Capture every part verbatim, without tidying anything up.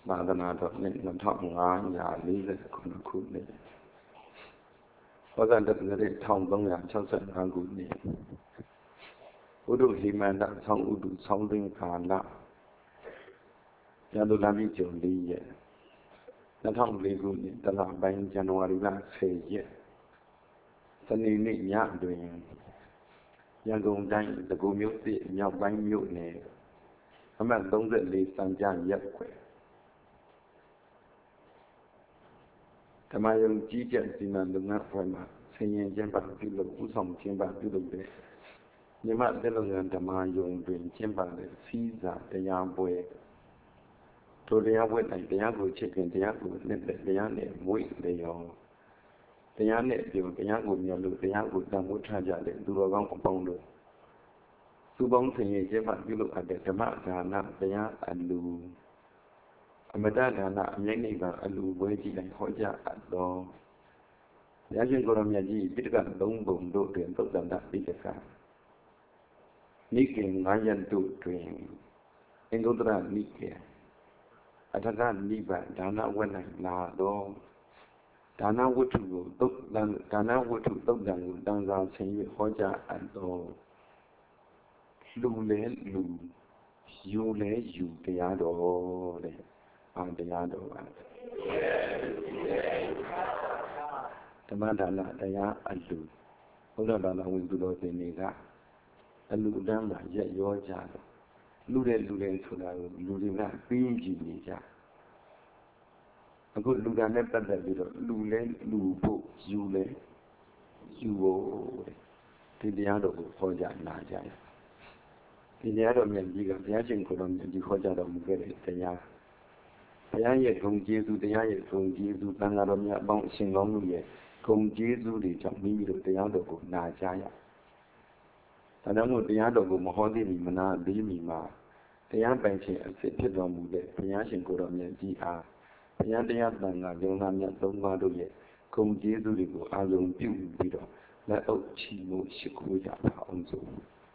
သာသနာတော်နှစ်နှစ်ထောင်ငါးရာလေးဆယ်ခုနှစ်ခုနှစ်ဝဇ္ဇတက္ကရာတစ်ထောင်သုံးရာခြောက်ဆယ်ငါးခုနှစ်ဘုဒ္ဓဟိမန္တဆောင်းဥတုဆောင်းသိင်္ဂါလရာသူလပိကျုံလေးရက်နှစ်ထောင်လေးခုနှစ်တလပိုင်းဇန်နဝါရီလဆယ်ရက်စနေနေ့ညတွင်ရန်ကုန်တိုင်းတကူမြို့သစ်မြောက်ပိုင်းမြို့နယ်အမှတ်သုံးဆယ်လေးစံပြရပ်ကွက်ဓမ္မယုံကြီးကျယ်စီမံလုပ်ငန်းအဖွဲ့မှဆင်ရင်ကျင်းပပြုလုပ်ဥဆောင်ကျင်းပပြုလုပ်တဲ့မြမသက်လုံရန်ဓမ္မယုံတွင်ကျင်းပတဲ့စီးစာတရားပွဲထိုတရားပွဲ၌တရားကိုချစ်ခင်တရားကိုနှစ်သက်တရားနဲ့မွေ့လျော်တရားနဲ့ပြုတရားကိုမြတ်လို့တရားကိုတန်ဖိုးထားကြတဲ့သူတော်ကောင်းအပေါင်းတို့သူပေါင်းဆင်ရင်ကျင်းပပြုလုပ်အပ်တဲ့ဓမ္မဒါနတရားအလူအမတဒါနအမြိတ်နိဗ္ဗာန်အလူပွဲကြီးတိုင်းဟောကြားအပ်သောဘုရားရှင်ကိုရောမြတ်ကြီးပိဋကသုံးပုံတို့တွင်သုတ္တန္တပိဋကနိကေငါးရပ်တို့တွင်အင်္ဂုတ္တရနိကေအထကနိဗ္ဗာန်ဒါနဝတ်၌လာသောဒါနဝတ္ထုကိုသုတ်တန်ဒါနဝတ္ထုသုတ်တံကိုတန်စာဆင်၍ဟောကြားအပ်သောလူလဲလူယူလဲယူတရားတော်တဲ့အာတရားတော်ပါဓမ္မဒါနတရားအလူဘုရားဘာသာဝင်သူတော်စင်တွေကအလူတန်းမှာရက်ရောကြတော့လူတဲ့လူတဲ့ဆိုတာကိုလူတွေကပြီးကြည့်နေကြအခုလူကနဲ့ပတ်သက်ပြီးတော့လူလဲလူဖို့ယူလဲယူဖို့ဒီတရားတော်ကိုဟောကြားလာကြတယ်ဒီတရားတော်မြတ်ကြီးကဘုရားရှင်ကိုယ်တော်မြတ်ကြီးဟောကြားတော်မူခဲ့တဲ့တရားဘုရားရဲ့ဂုဏ်ကျေးဇူးတရားရဲ့ဂုဏ်ကျေးဇူးသံဃာတော်များအပေါင်းအရှင်ကောင်းတို့ရဲ့ဂုဏ်ကျေးဇူးတွေကြောင့်မိမိတို့တရားတော်ကိုနာကြရဒါကြောင့်မို့တရားတော်ကိုမဟောသေးမီမနာသေးမီမှာတရားပိုင်ခြင်းအစစ်ဖြစ်တော်မူတဲ့ဘုရားရှင်ကိုယ်တော်မြတ်ကြီးအားဘုရားတရားသံဃာယုံနာမြတ်သုံးပါးတို့ရဲ့ဂုဏ်ကျေးဇူးတွေကိုအာရုံပြုပြီးတော့လက်အုပ်ချီမှုရှိခိုးကြပါအောင်စို့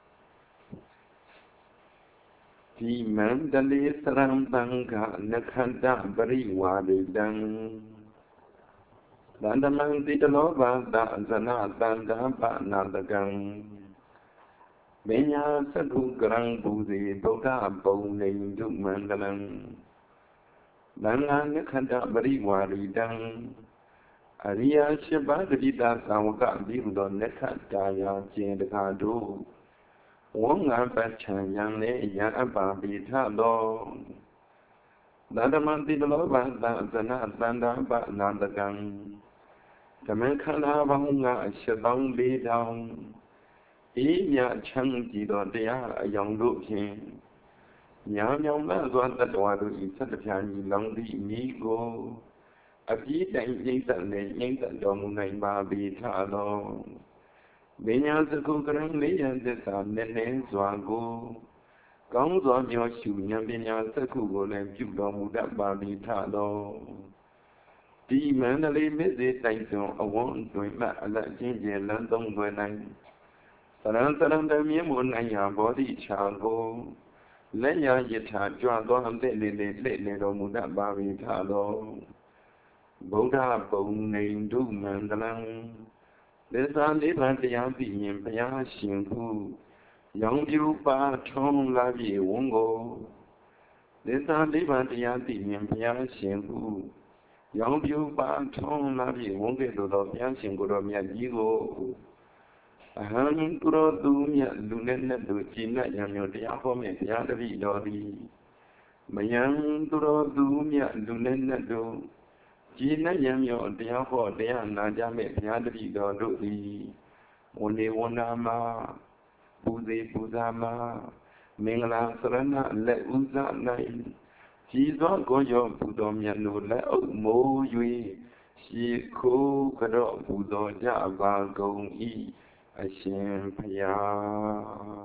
ဒီမန္တလေးသရံတံခနခန္တပရိဝါရိတံသန္တမံတိတလောဘသဇနသန္တာပနာတကံမညာသတုကရံဘူဇေဗုဒ္ဓပုံနေဒုမန္တလံသံဃာနခန္တပရိဝါရိတံအရိယာရှိပါတတိတာသံဝကပြီးသောနခတာယာကျင်တကားတို့ဝံငါပတ်ချံယံလေယံအပ္ပပိထသောသတ္တမတိတလောဘသဇနသန္တာပနာတကံဓမ္မခန္ဓာဘောင်းငါအရှတောင်းလေးတောင်းဤမြချမ်းကြည်သောတရားအယောင်တို့ဖြင့်ညာမြောင်မဲ့သောတတ္တဝါတို့ဤသတ္တပြာညီလောင်သည့်မိကိုအပြည့်တိုင်နှိမ့်သက်နဲ့နှိမ့်သက်တော်မူနိုင်ပါပြီထသောပညာစကုကရံလေးရန်သစ္စာနဲ့နှင်းစွာကိုကောင်းစွာမျှောရှုဉာဏ်ပညာစက္ခုကိုလည်းပြုတော်မူတတ်ပါပြီထသောဒီမန္တလေးမြစ်စေတိုင်စွန်အဝန်းတွင်မှအလက်ချင်းကျယ်လန်းသုံးသွယ်နိုင်သရံသရံတမြင့်မနိုင်ရာဘောဓိချာကိုလက်ရယထာကြွသောအသက်လေးလေးလှည့်လေတော်မူတတ်ပါပြီထသောဗုဒ္ဓပုံနေဒုမန္တလံသစ္စာလေးပါးတရားသိရင်ဘုရားရှင်ဟုရောင်ပြူပါထုံးလာပြေဝံကိုသစ္စာလေးပါးတရားသိရင်ဘုရားရှင်ဟုရောင်ပြူပါထုံးလာပြေဝံကဲ့သို့သောဘုရားရှင်ကိုယ်တော်မြတ်ကြီးကိုအဟံသူတော်သူမြတ်လူနဲ့နဲ့သူကြည်နက်ရံမျိုးတရားဟောမြတ်တရားတပည့်တော်သည်မယံသူတော်သူမြတ်လူနဲ့နဲ့သူကြည်နက်ရံမျိုးတရားဟောတရားနာကြမဲ့ဘုရားတပည့်တော်တို့သည်ဝဏေဝနာမှာပူဇေပူဇာမှာမင်္ဂလာစရဏလက်ဥဇ၌ကြည်သောကိုရောပူတော်မြတ်တို့လက်အုပ်မိုး၍ရှေခိုးကြော့ပူတော်ကြပါကုန်၏အရှင်ဘုရား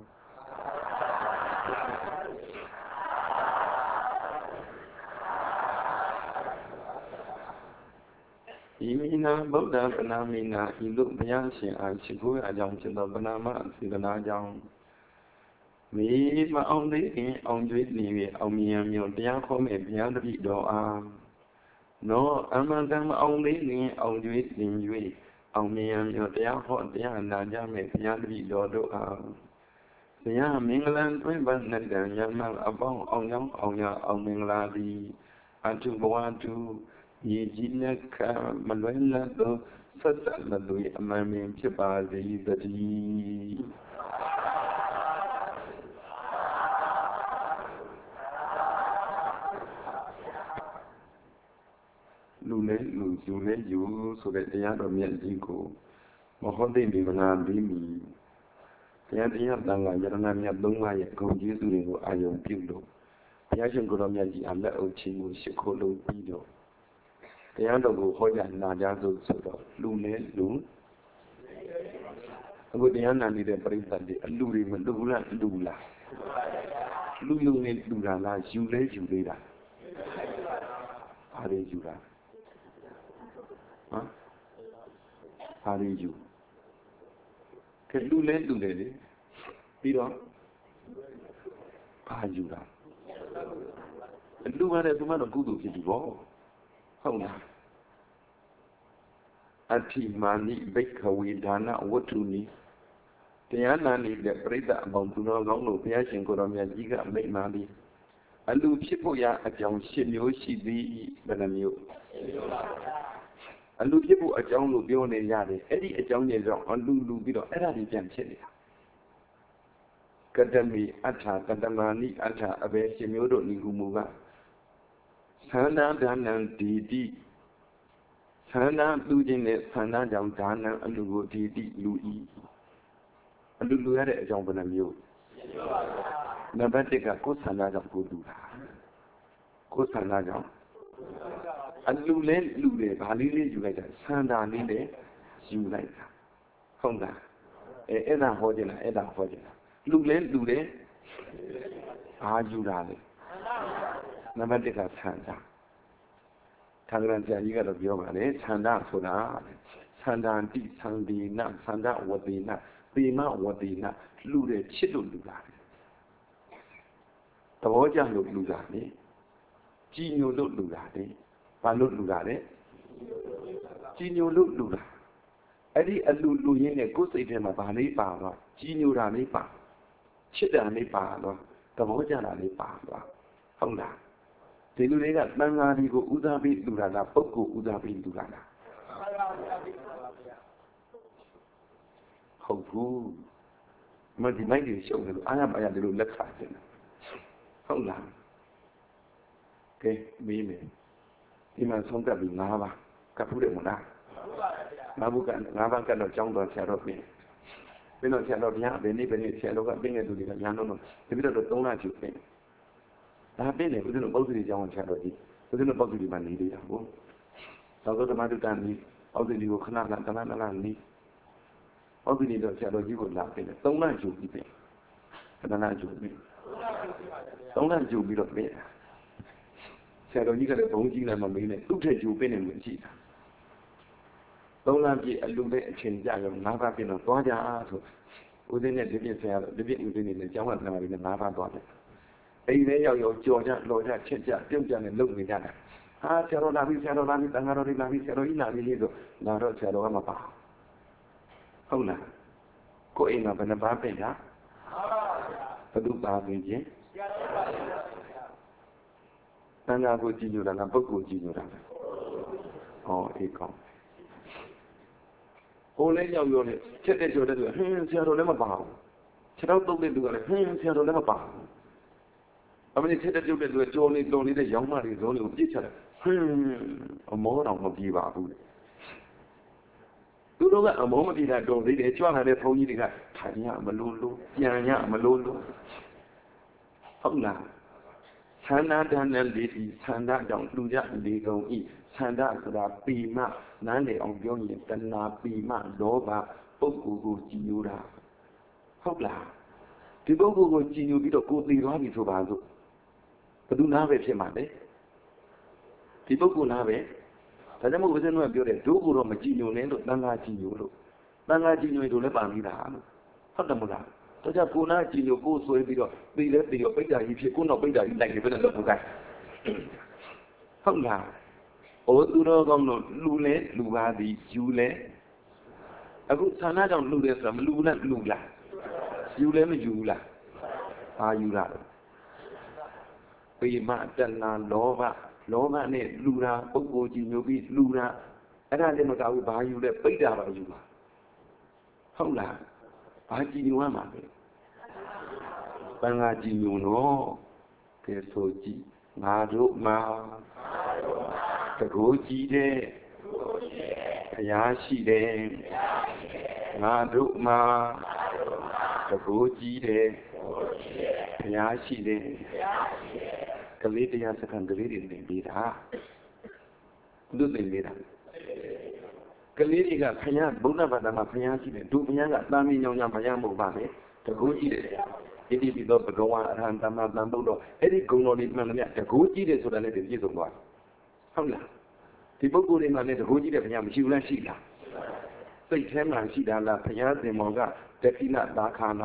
ဤမိနာဗုဒ္ဓပနာမိနာဤလူဘုရားရှင်အားရှိခိုးအကြောင်းဖြစ်သောပနာမစေတနာကြောင့် Me mà ông đấy ông duy ni ông miệng miệng tiếng không mẹ miệng bị đỏ à nó anh mà rằng mà ông đấy ni ông duy ni duy ông miệng miệng tiếng họ tiếng là ra mẹ miệng bị đỏ đỏ à tiếng mình lên với bạn nên để nhận mà ông ông giống ông nhà ông mình là đi anh chú bố anh chú gì gì nè cả mà nói là đó rất là đuổi mà mình chưa bao giờ điလူလဲလူယူလဲယူဆိုတဲ့တရားတော်မြတ်ကြီးကိုမဟုတ်တဲ့ဒီမနာပြီးပြီတရားတရားတန်ခါယရဏမြတ်သုံးပါးရဲ့ဂုဏ်ကျေးဇူးတွေကိုအာရုံပြုလို့ဘုရားရှင်ကိုယ်တော်မြတ်ကြီးအလက်အုပ်ခြင်းကိုရှိခိုးလို့ပြီးတော့တရားတော်ကိုဟောကြားနာကြားစို့ဆိုတော့လူလဲလူအခုတရားနာနေတဲ့ပရိသတ်တွေအလူတွေမလူလားလူလားလူလူနဲ့လူတာလားယူလဲယူသေးတာအားရယူတာဟမ်အားရယူကဲလူလဲလူတယ်လေပြီးတော့အားယူတာလူရတယ်သူကတော့ကုသိုလ်ဖြစ်ပြီပေါ့ဟုတ်လားအထိမာနိဘိက္ခဝေဒါနဝတ္ထုနိတရားနာနေတဲ့ပြိဿအပေါင်းသူတော်ကောင်းတို့ဘုရားရှင်ကိုယ်တော်မြတ်ကြီးကမိန့်ပါသည်အလူဖြစ်ဖို့ရအကြောင်း၈မျိုးရှိသည်ဘယ်နှမျိုးအလူဖြစ်ဖို့အကြောင်းလို့ပြောနေရတယ်အဲ့ဒီအကြောင်းတွေကြောင့်အလူလူပြီးတော့အဲ့ဒါတွေပြန်ဖြစ်နေတာကတ္တမိအဋ္ဌကတ္တမာနိအဋ္ဌအဘယ်၈မျိုးတို့ဤဟုမူကသန္တာဒါနံဒီတိသန္တာလူချင်းနဲ့သန္တာကြောင့်ဒါနံအလူကိုဒီတိလူဤအလူလူရတဲ့အကြောင်းဘယ်နှမျိုးနံပါတ်၁ကကိုယ်သန္တာကြောင့်ကိုယ်လူတာကိုယ်သန္တာကြောင့်အလူလဲလူတယ်ဗာလေးလေးယူလိုက်တာသန္တာလေးနဲ့ယူလိုက်တာဟုတ်လားအဲအဲ့ဒါဟောခြင်းလားအဲ့ဒါဟောခြင်းလားလူလဲလူတယ်ဘာယူတာလဲနံပါတ်၁ကသန္တာထာဂရန်ဆရာကြီးကတော့ပြောပါလေသန္တာဆိုတာသန္တာတိသံဒီနသန္တာဝတိနပေမဝတိနလူတယ်ချစ်လို့လူတာသဘောကျလို့လူတာလေကြည်ညိုလို့လူတာလေဘာလို့လူတာလဲကြည်ညိုလို့လူတာအဲ့ဒီအလူလူရင်းနဲ့ကိုယ်စိတ်ထဲမှာဗာလေးပါတော့ကြည်ညိုတာလေးပါချစ်တာလေးပါတော့သဘောကျတာလေးပါတော့ဟုတ်လားဒီလူတွေကတန်ဃာတွေကိုဥစားပြီးလူတာလားပုဂ္ဂိုလ်ဥစားပြီးလူတာလားဟုတ်ဘူးမဒီမိုက်တွေရှုံတယ်လို့အားရပါရတယ်လို့လက်ခံတယ်ဟုတ်လားကဲမေးမယ်ဒီမှာဆုံးသက်ပြီး၅ပါးကပ်ဖူးတယ်မလားငါဘုကငါးပါးကတော့ကျောင်းတော်ဆရာတော်ပြင်ပြီးတော့ဆရာတော်ဘုရားဘယ်နေ့ဘယ်နေ့ဆရာတော်ကပြင်တဲ့သူတွေကညာတော့ဒီပြီးတော့သုံးလကျူပြင်ဒါပြင်တယ်ဦးဇင်းတို့ပုဂ္ဂိုလ်ကျောင်းဆရာတော်ကြီးဦးဇင်းတို့ပုဂ္ဂိုလ်မှာနေသေးတာဟုတ်သောသောဓမ္မတုတ္တနီပုဂ္ဂိုလ်ကိုခဏခဏတလားတလားနီပုဂ္ဂိုလ်တော့ဆရာတော်ကြီးကိုလာပြင်တယ်သုံးလကျူပြီးပြင်ခဏခဏကျူပြီးသုံးလကျူပြီးတော့ပြင်ဆရာတော်ကြီးကလည်းဘုံကြီးလည်းမမေးနဲ့သူ့ထက်ကျူပြင်နေမှရှိတာသုံးလပြည့်အလူတဲ့အချိန်ကြာရောငါးပါးပြင်တော့သွားကြအားဆိုဦးဇင်းနဲ့ဒီပြည့်ဆရာတော်ဒီပြည့်ဦးဇင်းနဲ့ကျောင်းကတနာပြီးငါးပါးသွားတယ်အိမ်ထဲရောက်ရောက်ကြော်ကြလော်ကြချက်ကြပြုတ်ကြနဲ့လုံနေကြတာဟာဆရာတော်လာပြီဆရာတော်လာပြီတန်ဃာတော်တွေလာပြီဆရာတော်ကြီးလာပြီလေဆိုလာတော့ဆရာတော်ကမပါဟုတ်လားကိုယ်အိမ်မှာဘယ်နှပါးပြင်တာဘယ်သူပါပြင်ခြင်းတန်ဃာကိုကြည်ညိုတာလားပုဂ္ဂိုလ်ကြည်ညိုတာလားဟောအေးကောင်းဟိုလည်းရောက်ရောလေချက်တဲ့ကြော်တဲ့သူဟင်းဆရာတော်လည်းမပါဘူးခြေတော့တုတ်တဲ့သူကလည်းဟင်းဆရာတော်လည်းမပါဘူးအမေချက်တဲ့ပြုတ်တဲ့သူကကြော်နေတော်နေတဲ့ရောင်းမတွေဇုံးတွေကိုပြစ်ချတယ်ဟင်းအမောတော်မပြေပါဘူးသူတို့ကအမောမပြေတာတော်သေးတယ်ကြွလာတဲ့ဘုန်းကြီးတွေကထိုင်ရမလို့လို့ပြန်ရမလို့လို့ဟုတ်လားသန္တာဒါနလေးဒီသန္တာကြောင့်လူကြလေကုန်ဤသန္တာဆိုတာပီမနားလေအောင်ပြောရင်တဏှာပီမလောဘပုဂ္ဂိုလ်ကိုကြည်ညိုတာဟုတ်လားဒီပုဂ္ဂိုလ်ကိုကြည်ညိုပြီးတော့ကိုယ်သိသွားပြီဆိုပါစို့ဘယ်သူနားပဲဖြစ်မှာလဲဒီပုဂ္ဂိုလ်နားပဲဒါကြောင့်မို့ဦးဇင်းတို့ကပြောတယ်ဒုက္ခတော့မကြည်ညိုနဲ့လို့တန်ခါကြည်ညိုလို့တန်ခါကြည်ညိုတို့လည်းပါမိတာလို့ဟုတ်တယ်မဟုတ်လားတော့ကြကိုနာကြည်ညိုကိုဆွဲပြီးတော့ပြီးလဲပြီးတော့ပိတ်တာကြီးဖြစ်ကိုတော့ပိတ်တာကြီးလိုက်နေပဲလို့ဟုတ်ကဲ့ဟုတ်လားအိုးသူတော်ကောင်းတို့လူလဲလူပါသည်ယူလဲအခုဌာနကြောင့်လူလဲဆိုတာမလူနဲ့လူလားယူလဲမယူလားအာယူတာပိမတဏလောဘလောဘနဲ့လူတာပုဂ္ဂိုလ်ကြီးမျိုးပြီးလူတာအဲ့ဒါလည်းမကဘူးဘာယူလဲပိတ်တာပါယူပါဟုတ်လားဘာကြည်ညိုရမှာလဲဘင်္ဂါကြည်ညိုနော်ကဲဆိုကြည့်ငါတို့မှာတကူကြီးတဲ့ဘုရားရှိတယ်ငါတို့မှာတကူကြီးတဲ့ဘုရားရှိတယ်ကလေးတရားစခန်းကလေးတွေနေပြီးတာလူတွေနေတာကလေးတွေကခရဗုဒ္ဓဘာသာမှာဘုရားရှိတယ်ဒုဘုရားကတာမီညောင်ညဘုရားမဟုတ်ပါနဲ့တကူကြီးတယ်ဣတိပိသောဘဂဝါအရဟံသမ္မာသမ္ဗုဒ္ဓအဲ့ဒီဂုဏ်တော်တွေမှန်တယ်တကူကြီးတယ်ဆိုတာလည်းပြည့်စုံသွားဟုတ်လားဒီပုဂ္ဂိုလ်တွေမှာလည်းတကူကြီးတဲ့ဘုရားမရှိဘူးလားရှိလားစိတ်ထဲမှာရှိတာလားဘုရားသင်္ဘောကတခိနသာခာနာ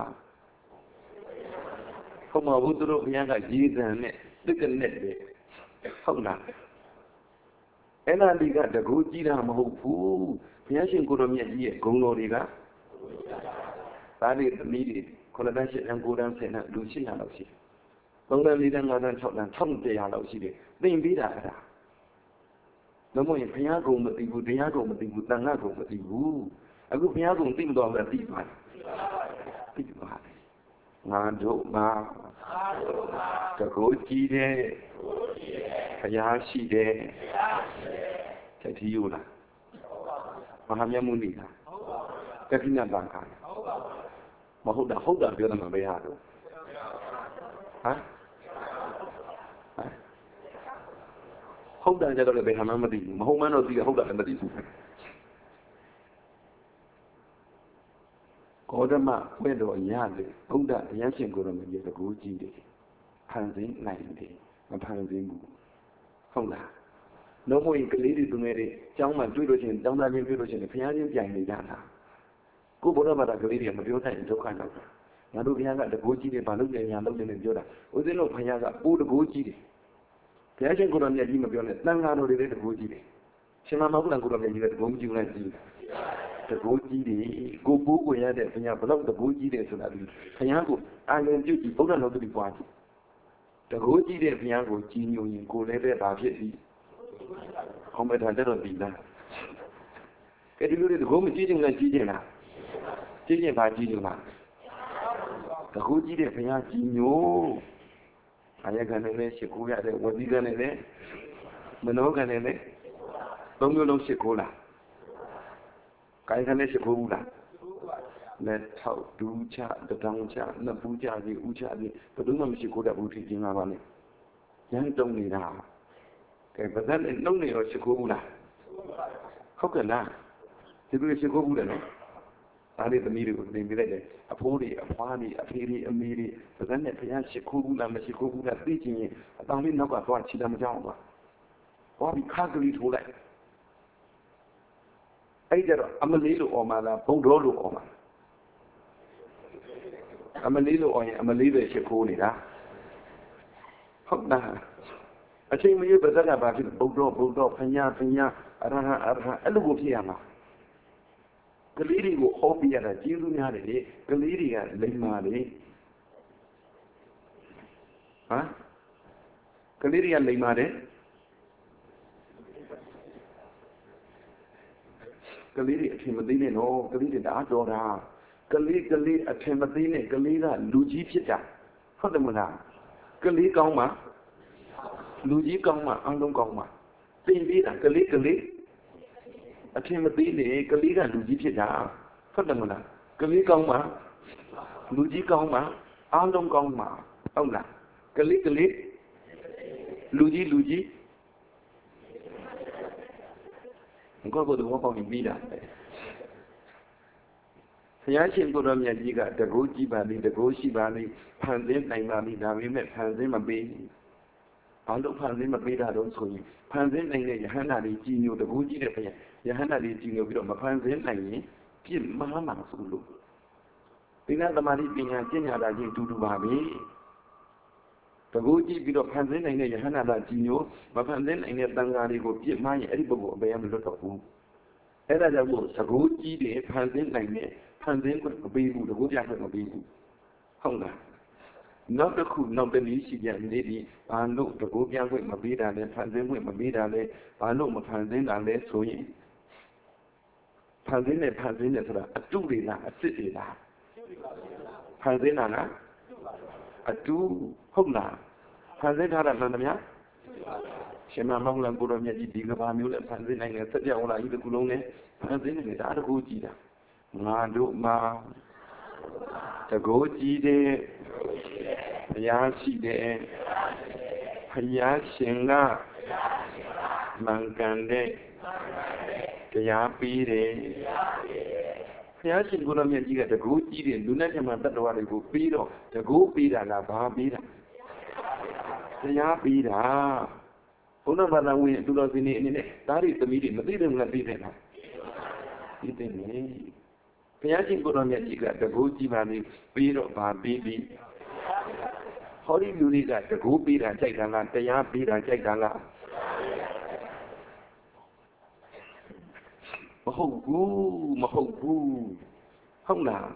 ဟုတ်မှာဘူးသူတို့ဘုရားကရည်တန်နဲ့သက်ကနဲ့ပဲဟုတ်လားအဲ့ဒါဒီကတကူကြီးတာမဟုတ်ဘူးဘုရားရှင်ကိုရောမြတ်ကြီးရဲ့ဂုဏ်တော်တွေကဒါတွေသမီးတွေခုနတန်းရှစ်တန်းကိုတန်းဆယ်တန်းလူရှစ်ရာလောက်ရှိတယ်သုံးတန်းလေးတန်းငါးတန်းခြောက်တန်းတစ်တရာလောက်ရှိတယ်သင်ပေးတာအဲ့ဒါမမို့ရင်ဘုရားကုံမသိဘူးတရားကုံမသိဘူးတန်ခါကုံမသိဘူးအခုဘုရားကုံသိမတော်ဘူးသိပါသိပါငါတို့မှာတကူကြီးတဲ့ဘုရားရှိတယ်ချက်တီးယူလားမဟာမြတ်မုနီလားတခိနတန်ခါမဟုတ်တာဟုတ်တာပြောတယ်မှာပဲရတော့ဟမ်ဟုတ်တယ်ကြတော့လည်းဘယ်မှမသိဘူးမဟုတ်မှန်းတော့သိတယ်ဟုတ်တာလည်းမသိဘူးကောဓမဝဲတော်ရတယ်ဘုဒ္ဓတရားရှင်ကိုယ်တော်မြတ်တကူကြီးတယ်ဖန်ဆင်းနိုင်တယ်မဖန်ဆင်းဘူးဟုတ်လားလုံးဝကလေးတွေသူငယ်တွေကျောင်းမှာတွေ့လို့ရှိရင်ကျောင်းသားချင်းတွေ့လို့ရှိရင်ဘုရားချင်းပြိုင်နေကြတာကိုဘုရားဘာသာကလေးတွေမပြောနိုင်ဒုက္ခရောက်တာငါတို့ဘုရားကတကူကြီးတယ်ဘာလို့လဲညာလို့လဲပြောတာဦးဇင်းတို့ဘုရားကပိုးတကူကြီးတယ်ဘုရားရှင်ကိုယ်တော်မြတ်ကြီးမပြောနဲ့တန်ခါတော်တွေလည်းတကူကြီးတယ်ရှင်မမောကလန်ကိုယ်တော်မြတ်ကြီးလည်းတကူမကြီးလိုက်ကြီးတကူကြီးတယ်ကိုပိုးကိုရတဲ့ဘုရားဘလောက်တကူကြီးတယ်ဆိုတာဒီဘုရားကိုအာရုံပြုကြည့်ဗုဒ္ဓတော်သူပွားကြည့်တကူကြီးတဲ့ဘုရားကိုကြီးညိုရင်ကိုလည်းပဲဒါဖြစ်ပြီဟောမဲ့တာတော့ဒီလားကဲဒီလိုတွေတကူမကြီးခြင်းနဲ့ကြီးခြင်းလားကြီးခြင်းပါကြီးခြင်းလားတကူကြီးတဲ့ဘုရားကြီးညိုအာယခံနဲ့လည်းရှိခိုးရတယ်ဝတိခံနဲ့လည်းမနောခံနဲ့လည်းသုံးမျိုးလုံးရှိခိုးလားကာယခံနဲ့ရှိခိုးဘူးလားလက်ထောက်ဒူးချတတောင်ချနှစ်ပူးချပြီးဥချပြီးဘယ်သူမှမရှိခိုးတတ်ဘူးဖြစ်ခြင်းပါပါနဲ့ရမ်းတုံနေတာကဲဗဇက်နဲ့နှုတ်နေရောရှိခိုးဘူးလားဟုတ်ကဲ့လားဒီလိုရှိခိုးဘူးတယ်နော်အားလေးသမီးတွေကိုသင်ပေးလိုက်တယ်အဖိုးတွေအဖွားတွေအဖေတွေအမေတွေဗဇက်နဲ့ဘုရားရှိခိုးဘူးလားမရှိခိုးဘူးလားသိချင်ရင်အတောင်လေးနောက်ကသွားချီတယ်မကြောက်ဘူးဟောဒီခါကလေးထိုးလိုက်အဲ့ကြတော့အမလေးလို့អော်မှာလားဘုံတော်လို့អော်မှာအမလေးလို့អော်ရင်အမလေးပဲရှိခိုးနေတာဟုတ်လားအချိန်မရွေးဗဇက်ကဘာဖြစ်ဘုံတော်ဘုံတော်ဖညာဖညာအရဟံအရဟံအဲ့လိုကိုဖြစ်ရမှာကလေးတွေကိုဟောပြရတာကျေးဇူးများတယ်လေကလေးတွေကလိမ္မာလေဟမ်ကလေးတွေကလိမ္မာတယ်ကလေးတွေအထင်မသေးနဲ့နော်ကလေးတွေတအားတော်တာကလေးကလေးအထင်မသေးနဲ့ကလေးကလူကြီးဖြစ်တာဟုတ်တယ်မလားကလေးကောင်းမှလူကြီးကောင်းမှအလုံးကောင်းမှသိပြီးတာကလေးကလေးအထင်မသေးနဲ့ကလေးကလူကြီးဖြစ်တာဟုတ်တယ်မလားကလေးကောင်းမှလူကြီးကောင်းမှအလုံးကောင်းမှဟုတ်လားကလေးကလေးလူကြီးလူကြီးကိုယ်ကိုယ်တော့ပေါင်းပြီးတာဘုရားရှင်ကိုယ်တော်မြတ်ကြီးကတကူကြီးပါလိတကူရှိပါလိဖန်ဆင်းနိုင်ပါလိဒါပေမဲ့ဖန်ဆင်းမပေးဘာလို့ဖန်ဆင်းမပေးတာတော့ဆိုရင်ဖန်ဆင်းနိုင်တဲ့ယဟန္တာတွေကြီးညိုတကူကြီးတဲ့ဘုရားယဟန္တာတွေကြီးညိုပြီးတော့မဖန်ဆင်းနိုင်ရင်ပြစ်မှားမှာဆိုလို့ဒီနာသမာဓိပညာကျင့်ကြတာချင်းတူတူပါပဲတကူကြည့်ပြီးတော့ဖန်ဆင်းနိုင်တဲ့ယဟနာတာကြီးမျိုးမဖန်ဆင်းနိုင်တဲ့တန်ဃာတွေကိုပြစ်မှားရင်အဲ့ဒီပုဂ္ဂိုလ်အပေမလွတ်တော့ဘူးအဲ့ဒါကြောင့်မို့တကူကြီးတွေဖန်ဆင်းနိုင်တဲ့ဖန်ဆင်းခွင့်မပေးဘူးတကူပြခွင့်မပေးဘူးဟုတ်လားနောက်တစ်ခုနောက်တစ်နည်းရှိပြန်နေပြီဘာလို့တကူပြခွင့်မပေးတာလဲဖန်ဆင်းခွင့်မပေးတာလဲဘာလို့မဖန်ဆင်းတာလဲဆိုရင်ဖန်ဆင်းနဲ့ဖန်ဆင်းနဲ့ဆိုတာအတုတွေလားအစ်စ်တွေလားဖန်ဆင်းတာလားအတူဟုတ်လားဖန်ဆင်းထားတာမှန်သမျှရှင်မမောင်လံကိုရမြတ်ကြီးဒီကဘာမျိုးလဲဖန်ဆင်းနိုင်တယ်စက်ပြဝလာကြီးတစ်ခုလုံးနဲ့ဖန်ဆင်းနိုင်တယ်ဒါတကူကြည့်တာငါတို့မှာတကူကြည့်တဲ့ဘုရားရှိတယ်ဘုရားရှင်ကမှန်ကန်တဲ့တရားပြီးတယ်ဘုရားရှင်ကိုရမြတ်ကြီးကတကူကြည့်တဲ့လူနဲ့ဓမ္မတတ္တဝါတွေကိုပြီးတော့တကူပြီးတာလားဘာပြီးတာတရားပြီးတာဘုရားဘာသာဝင်သူတော်စင်နေအနေနဲ့ဒါတွေသမီးတွေမသိတယ်မလားသိတယ်လားသိတယ်လေဘုရားရှင်ကိုရမြတ်ကြီးကတကူကြည့်ပါလိမ့်ပြီးတော့ဘာပြီးပြီးဟောဒီလူတွေကတကူပြီးတာကြိုက်တာလားတရားပြီးတာကြိုက်တာလားမဟုတ်ဘူးမဟုတ်ဘူးဟုတ်လား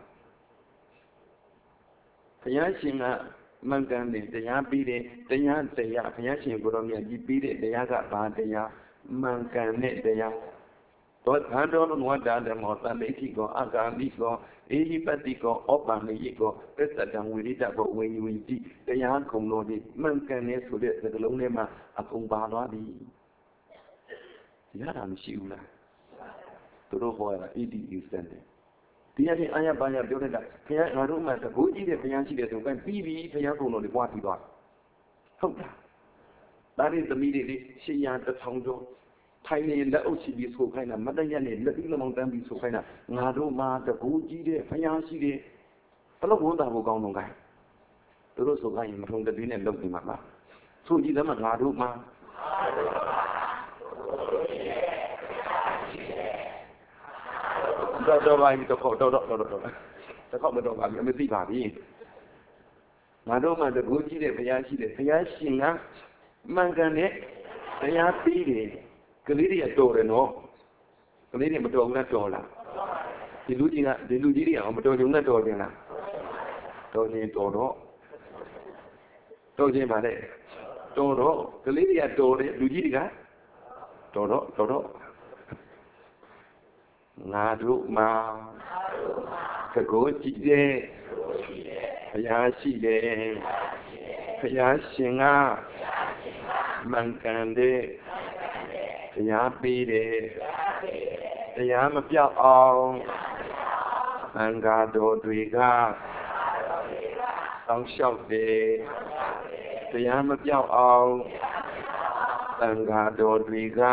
ဘုရားရှင်ကမှန်ကန်တယ်တရားပြီးတယ်တရားတရားဘုရားရှင်ကိုရောမြတ်ကြီးပြီးတဲ့တရားကဘာတရားမှန်ကန်တဲ့တရားတော့ဘာတော်လုံးဝတာတယ်မောသတိတိကောအကာလိကောအေဟိပတိကောဩပန္နိယကောပစ္စတံဝိရိတကောဝိဝိတိတရားကုံတော်ဒီမှန်ကန်တယ်ဆိုတဲ့စကားလုံးထဲမှာအကုန်ပါသွားပြီရတာမရှိဘူးလားသူတို့ဟောတာ eighty percent ဒီအရင်အာရပါရပြောလိုက်တာဘုရားငါတို့မှတကူကြီးတဲ့ဘုရားရှိတယ်ဆိုရင်ပြီးပြီဘုရားကုံတော်တွေပွားပြီးသွားဟုတ်လားဒါတွေသမီးတွေလေရှေးရတစ်ထောင်ကျော်ထိုင်နေလက်အုပ်ချပြီးဆိုခိုင်းတာမတည့်ရက်နဲ့လက်ပြီးလမောင်တန်းပြီးဆိုခိုင်းတာငါတို့မှတကူကြီးတဲ့ဘုရားရှိတယ်ဘလို့ဝန်တာဖို့ကောင်းတော့ကဲသူတို့ဆိုခိုင်းရင်မထုံတည်းနဲ့လုပ်နေမှာပါဆိုကြည့်တယ်မှာငါတို့မှတော့တော့ပါပြီတော့တော့တော့တော့တော့တော့တော့ပါပြီအမသိပါဘူးငါတို့မှတကူကြီးတဲ့ဘုရားရှိတယ်ဘုရားရှင်ကမှန်ကန်တဲ့တရားပြီးတယ်ကလေးတွေတော်တယ်နော်ကလေးတွေမတော်ဘူးလားတော်လားဒီလူကြီးကဒီလူကြီးတွေကမတော်ကြုံနဲ့တော်တယ်လားတော်ရင်တော်တော့တော်ခြင်းပါလေတော်တော့ကလေးတွေကတော်တယ်လူကြီးတွေကတော်တော့တော်တော့ငါတို့မှာသကိုကြည့်တဲ့ဘုရားရှိတယ်ဘုရားရှင်ကမှန်ကန်တဲ့တရားပေးတယ်တရားမပြောက်အောင်သံဃာတော်တွေကစောင့်ရှောက်တယ်တရားမပြောက်အောင်သံဃာတော်တွေက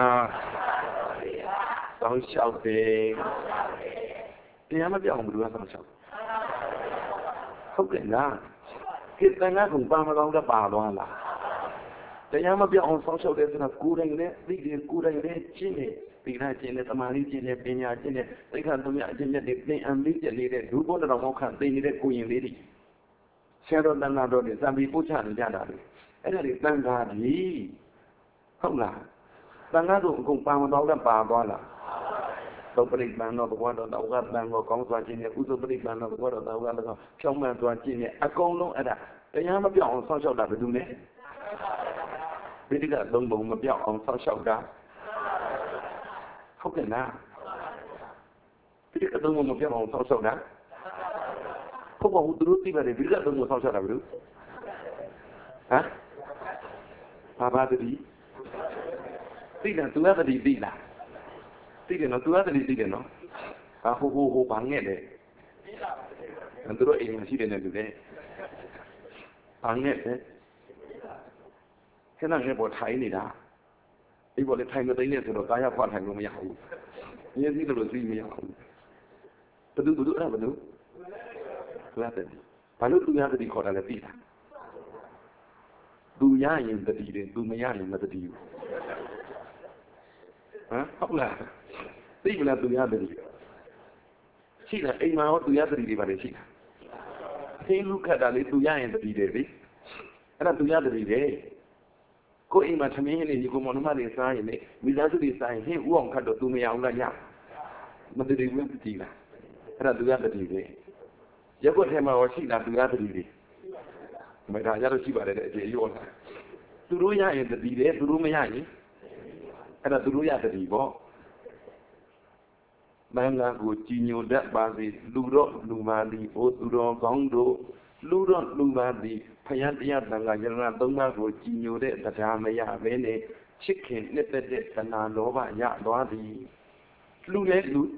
စောင့်ရှောက်တယ်တရားမပြောင်းဘူးလို့ဆောင်းလျှောက်ဟုတ်ကဲ့လားကိတ္တနာကဘာမကောင်းတပါသွားလားတရားမပြောင်းအောင်ဆောင်းလျှောက်တယ်ဆိုတာကိုယ်တိုင်နဲ့သိတယ်ကိုယ်တိုင်နဲ့ရှင်းတယ်ဒီနာရှင်းတယ်သမာဓိရှင်းတယ်ပညာရှင်းတယ်သိက္ခာသုံးရအချင်းမြတ်တွေသင်အံလေးချက်လေးတဲ့ဒုဘောတော်မောက္ခသိနေတဲ့ကိုရင်လေးတွေဆရာတော်တန်ခါတော်တွေသံပြီးပို့ချနေကြတာလေအဲ့ဒါတွေတန်ခါကြီးဟုတ်လားတန်ခါတို့အကုန်ပါမတော်လည်းပါသွားလားသုပရိပန်တော်ဘုရားတော်တောက်ကတန်ကိုကောင်းစွာခြင်းနဲ့ဥသုပရိပန်တော်ဘုရားတော်တောက်ကလည်းဖြောင်းမှန်စွာခြင်းနဲ့အကုန်လုံးအဲ့ဒါတရားမပြောင်းအောင်ဆောက်ရှောက်တာဘယ်သူလဲဘိဓိကသုံးပုံမပြောင်းအောင်ဆောက်ရှောက်တာဟုတ်ကဲ့လားဘိဓိကသုံးပုံမပြောင်းအောင်ဆောက်ရှောက်တာဟုတ်ပါဘူးသူတို့သိပါတယ်ဘိဓိကသုံးပုံဆောက်ရှောက်တာဘယ်လိုဟမ်ဘာဘာတည်းသိလားသူကတည်းသိလားသိတယ်နော်သူကတည်းသိတယ်နော်ဟာဟိုဟိုဟိုဘာငဲ့တယ်သူတို့အိမ်မှာရှိတယ်နဲ့တူတယ်ဘာငဲ့တယ်ခဏငဲ့ပေါ်ထိုင်နေတာအိမ်ပေါ်လည်းထိုင်မသိနေဆိုတော့ကာယခွာထိုင်လို့မရဘူးအရင်စီးလို့စီးမရဘူးဘယ်သူဘယ်သူအဲ့ဘယ်သူသူရတယ်ဘာလို့သူရတဲ့ခေါ်တာလဲသိတာသူရရင်တတိတယ်သူမရရင်မတတိဘူးဟမ်ဟုတ်လားသိမလားသူရတဲ့ရှိလားအိမ်မှာရောသူရတဲ့တွေပါလေရှိလား hên lúc khát đã lấy tụi nhà em đi đấy, anh là tụi nhà đi đấy, có em mà tham gia này như cô muốn mà đi sai này, bây giờ tụi đi sai, hên uống khát đó tụi mình ăn là nhá, mà tụi đi uống cái gì là, anh là tụi nhà đi đấy, giờ có thêm mà ở xí là tụi nhà đi đấy, mà đại gia都xí vào đấy để yêu là, tụi nhà em đi đấy, tụi mình nhà gì, anh là tụi nhà đi bỏ. Banga go chinyo dat bazi luro lumadi o turo gongdo luro lumadi phayan tia banga yarana tongma go chinyo de tatamaya be ne chikhin nittet de tana loba ya twa di lu le lu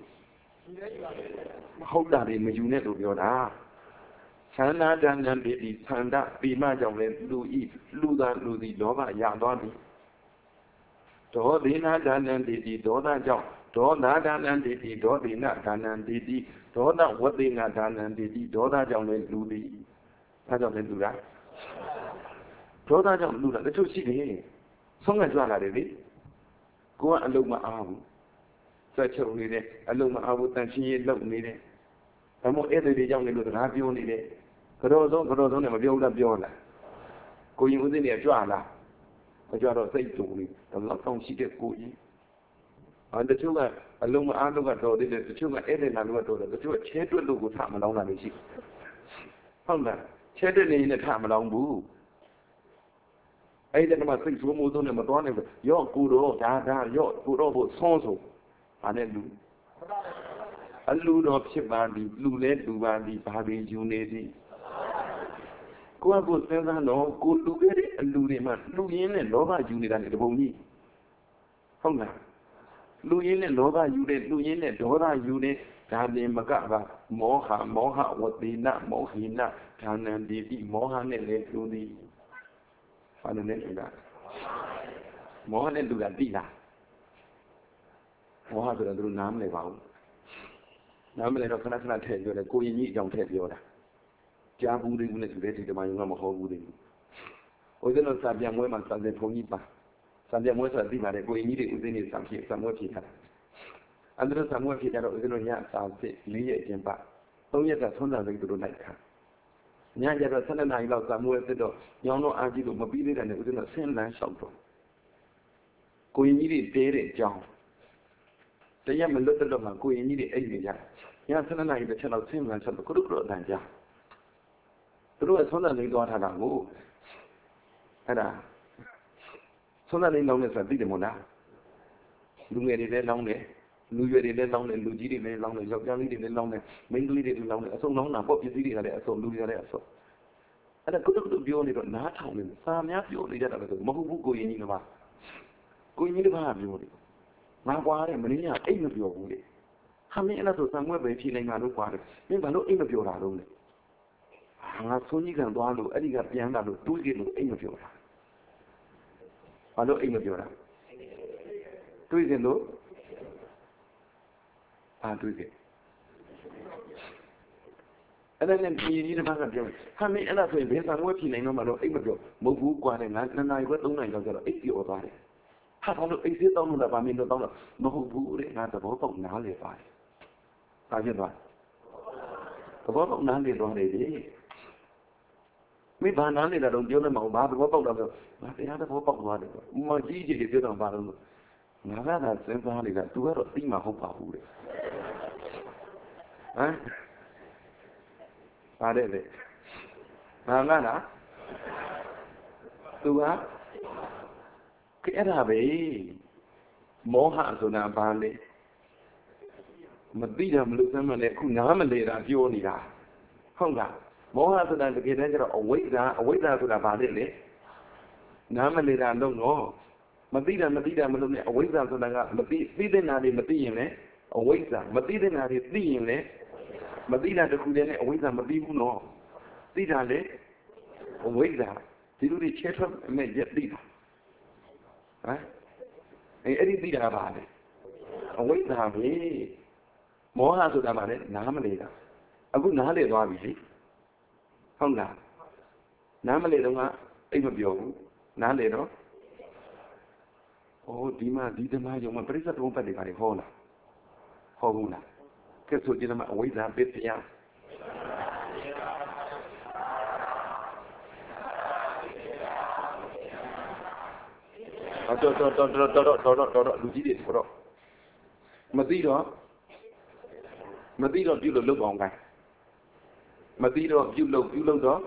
ဟုတ်တာတွေမယူနဲ့လို့ပြောတာသန္တာတန်တန်ဒီဒီသန္တာပိမကြောင့်လဲလူဤလူသာလူသည်လောဘရသွားသည်ဒေါသေနာတန်တန်ဒီဒီဒေါသကြောင့်ဒေါနာဒါနံတိတိဒေါတိနာဒါနံတိတိဒေါသဝတိနာဒါနံတိတိဒေါသကြောင့်လည်းလူသည်အဲကြောင့်လည်းလူတာဒေါသကြောင့်လူတာတချို့ရှိတယ်ဆုံးကကြွလာတယ်လေကိုကအလုံးမအားဘူးစက်ချုပ်နေတယ်အလုံးမအားဘူးတန်ချင်းရေးလုပ်နေတယ်ဒါမို့အဲ့ဒီတွေကြောင့်လည်းလူစကားပြောနေတယ်ကြောဆုံးကြောဆုံးနဲ့မပြောဘူးလားပြောလားကိုရင်ဦးစင်းတွေကကြွလာမကြွတော့စိတ်တူနေတော့ကောင်းရှိတဲ့ကိုရင်အဲ့တချို့ကအလုံးမအားလို့ကတော့တချို့ကအဲ့ဒီနာလို့ကတော့တချို့ကချဲတွက်လို့ကိုထမလောင်းတာလည်းရှိဟုတ်လားချဲတွက်နေရင်ထမလောင်းဘူးအဲ့ဒီကမှစိတ်ဆိုးမိုးဆုံးနဲ့မတော်နိုင်ဘူးရော့ကိုတော့ဒါဒါရော့ကိုတော့ဖို့ဆုံးဆုံးအဲ့နဲ့လူအလူတော်ဖြစ်ပါသည်လူလဲလူပါသည်ဘာတွေယူနေသည်ကိုယ့်ကိုယ်စဉ်းစားတော့ကိုလူခဲ့တဲ့အလူတွေမှာလူရင်းနဲ့လောဘယူနေတာနဲ့တပုံကြီးဟုတ်လားလူရင်းနဲ့လောဘယူတဲ့လူရင်းနဲ့ဒေါသယူတဲ့ဒါတင်မကပါမောဟမောဟဝတိနမောဟိနဌာနံတိတိမောဟနဲ့လည်းလူသည်ဘာလို့လဲဆိုတာမောဟနဲ့လူကတိလားမောဟဆိုတော့သူတို့နားမလည်ပါဘူးနားမလည်တော့ခဏခဏထည့်ပြောတယ်ကိုရင်ကြီးအကြောင်းထည့်ပြောတာကြားဘူးသေးဘူးနဲ့သူလည်းဒီတမယုံကမဟုတ်ဘူးသေးဘူးဟိုစလို့စာပြန်မွဲမှာစာပြန်ဖုန်ကြီးပါစာပြန်မွဲဆိုတာသိပါတယ်ကိုရင်ကြီးတွေဥစဉ်နေစာဖြစ်စာမွဲဖြစ်တာအဲ့ဒါစာမွဲဖြစ်တော့ဥစဉ်လို့ညစာစစ်လေးရက်အကျဉ်းပါသုံးရက်ကသွန်းတာလေးသူတို့လိုက်ခါညကျတော့ဆယ်နှစ်နာရီလောက်စာမွဲစစ်တော့ညောင်းတော့အားကြီးလို့မပြီးသေးတယ်နဲ့ဥစဉ်တော့ဆင်းလန်းလျှောက်တော့ကိုရင်ကြီးတွေတဲတဲ့အကြောင်းတရက်မလွတ်တော့မှကိုရင်ကြီးတွေအိတ်နေကြညဆယ်နှစ်နာရီတစ်ချက်လောက်ဆင်းလန်းလျှောက်တော့ကုရုကုရုအတန်ကြားသူတို့ကသွန်းတာလေးသွားထားတာကိုအဲ့ဒါသွန်းတာလေးလောင်းနေဆိုသိတယ်မို့လားလူငယ်တွေလည်းလောင်းတယ်လူရွယ်တွေလည်းလောင်းတယ်လူကြီးတွေလည်းလောင်းတယ်ယောက်ျားလေးတွေလည်းလောင်းတယ်မိန်းကလေးတွေလည်းလောင်းတယ်အစုံလောင်းတာပေါ့ပစ္စည်းတွေကလည်းအစုံလူတွေကလည်းအစုံအဲ့ဒါကုတုကုတုပြောနေတော့နားထောင်နေတယ်စာများပြောနေကြတာလည်းမဟုတ်ဘူးကိုရင်ကြီးကပါကိုရင်ကြီးကပါပြောတယ်ငါကွာတဲ့မင်းကအိတ်မပြောဘူးလေဟာမင်းအဲ့ဒါဆိုသံွက်ပဲဖြေနိုင်မှာလို့ကွာတယ်မင်းဘာလို့အိတ်မပြောတာတော့လဲငါဆုံးကြီးကံသွားလို့အဲ့ဒီကပြန်လာလို့တွေးကြည့်လို့အိတ်မပြောတာဘာလို့အိတ်မပြောတာတွေးကြည့်လို့အာတွေးကြည့်အဲ့ဒါနဲ့ပြည်ကြီးတစ်ခါကပြောဟာမင်းအဲ့ဒါဆိုရင်ဘယ်သံွက်ဖြေနိုင်တော့မှလို့အိတ်မပြောမဟုတ်ဘူးကွာတဲ့ငါနှစ်နာရီခွဲသုံးနာရီလောက်ကျတော့အိတ်ပြောသွားတယ်ဟာတော့အိတ်စေးတောင်းလို့လားဗာမင်းတို့တောင်းလို့မဟုတ်ဘူးတဲ့ငါသဘောပေါက်နားလေပါတယ်။ဘာဖြစ်သွားသဘောပေါက်နားလေသွားတယ်လေမိဘာနားလေလာတော့ပြောနေမှာဘာသဘောပေါက်တော့ငါတရားသဘောပေါက်သွားတယ်။မကြီးကြီးပြောတော့ဘာလို့ငါကသာစဉ်းစားနေတာ तू ကတော့သိမှာဟုတ်ပါဘူးတဲ့။ဟမ်ပါတယ်လေငါကလား तू ကအဲ့ဒါပဲမောဟဆိုတာဘာလဲမသိတာမလို့စမ်းမလဲအခုနားမလဲတာပြောနေတာဟုတ်လားမောဟဆိုတာတကယ်တမ်းကျတော့အဝိဇ္ဇာအဝိဇ္ဇာဆိုတာဘာလဲလေနားမလဲတာလုံးတော့မသိတာမသိတာမလို့နဲ့အဝိဇ္ဇာဆိုတာကမသိသိတဲ့နာတွေမသိရင်လည်းအဝိဇ္ဇာမသိတဲ့နာတွေသိရင်လည်းမသိတာတခုတည်းနဲ့အဝိဇ္ဇာမသိဘူးနော်သိတာလေအဝိဇ္ဇာဒီလိုတွေချဲထွက်မဲ့ရက်သိတာဟမ်အဲ့အဲ့ဒီသိတာပါလေအဝိဇ္ဇာပဲမောဟဆိုတာပါလေနားမလေတာအခုနားလေသွားပြီလေဟုတ်လားနားမလေတော့ကအိတ်မပြောဘူးနားလေတော့ဩဒီမှာဒီဓမ္မယုံမှာပရိစ္ဆေတုံးပတ်တွေပါလေဟောလားဟောဘူးလားကဲဆိုကြည့်တယ်မှာအဝိဇ္ဇာပစ္စယတော်တော်တော်တော်တော်တော်တော်တော်လူကြီးတွေတော့မသိတော့မသိတော့ပြုလို့လုပ်အောင်ကိုင်းမသိတော့ပြုလို့ပြုလို့တော့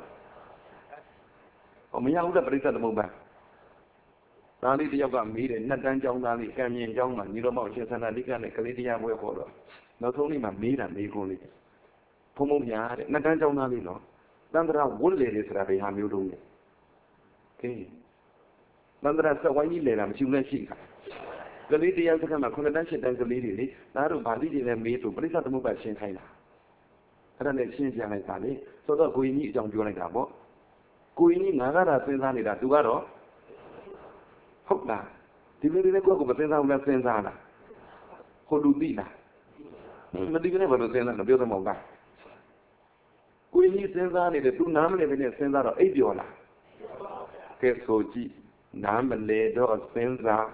မရဘူးတဲ့ပရိစ္ဆေသမုပ္ပါသားလေးတယောက်ကမေးတယ်နှစ်တန်းကျောင်းသားလေးကံမြင်ကျောင်းမှာညီတော်မောင်ရှင်သန္တာလိကနဲ့ကလေးတရားပွဲခေါ်တော့နောက်ဆုံးနေ့မှာမေးတာမေးခွန်းလေးဘုံဘုံများတဲ့နှစ်တန်းကျောင်းသားလေးနော်တန္တရာဝတ်လေလေဆိုတာဘယ်ဟာမျိုးတုံးလဲကဲတန္တရာစက်ဝိုင်းကြီးလေတာမရှိဘူးနဲ့ရှိတာကလေးတရားစခန်းမှာခုနှစ်တန်းရှစ်တန်းကလေးတွေလေသားတို့ဗာလိတွေလည်းမေးလို့ပရိစ္ဆေသမုပ္ပါရှင်းခိုင်းတာအဲ့ဒါနဲ့ရှင်းပြလိုက်တာလေဆိုတော့ကိုရင်ကြီးအကြောင်းပြောလိုက်တာပေါ့ကိုရင်ကြီးငါကသာစဉ်းစားနေတာသူကတော့ဟုတ်လားဒီလိုလေးကိုကိုမစဉ်းစားဘူးလားစဉ်းစားလားဟိုလူသိလားမသိဘူးနဲ့ဘာလို့စဉ်းစားလဲပြောသမောင်ကကိုရင်ကြီးစဉ်းစားနေတယ်သူနားမလဲပဲနဲ့စဉ်းစားတော့အိပ်ပျော်လားကဲဆိုကြည့်နားမလဲတော့စဉ်းစား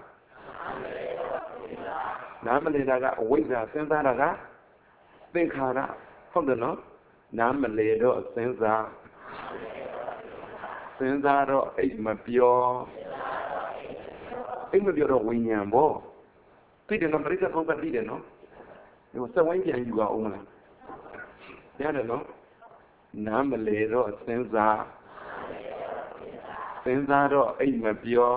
နားမလဲတာကအဝိဇ္ဇာစဉ်းစားတာကသင်္ခါရဟုတ်တယ်နော်နားမလဲတော့စဉ်းစားစဉ်းစားတော့အိပ်မပြောအိမ်မပြောတော့ဝိညာဉ်ပေါ့သိတယ်နော်ပရိစ္ဆေသမုပ္ပါသိတယ်နော်ဒီစက်ဝိုင်းပြန်ယူအောင်မလားရတယ်နော်နားမလဲတော့စဉ်းစားစဉ်းစားတော့အိမ်မပြော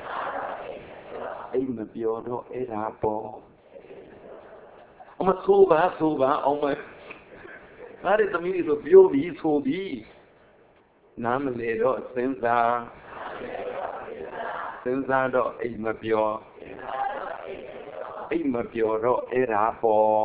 အိမ်မပြောတော့အဲ့ဒါပေါ့အမဆိုးပါဆိုးပါအောင်မအဲ့ဒီသမီးတွေဆိုပြောပြီးဆိုပြီးနားမလဲတော့စဉ်းစားစဉ်းစားတော့အိမ်မပြောအိမ်မပြောတော့အဲ့ဒါပေါ့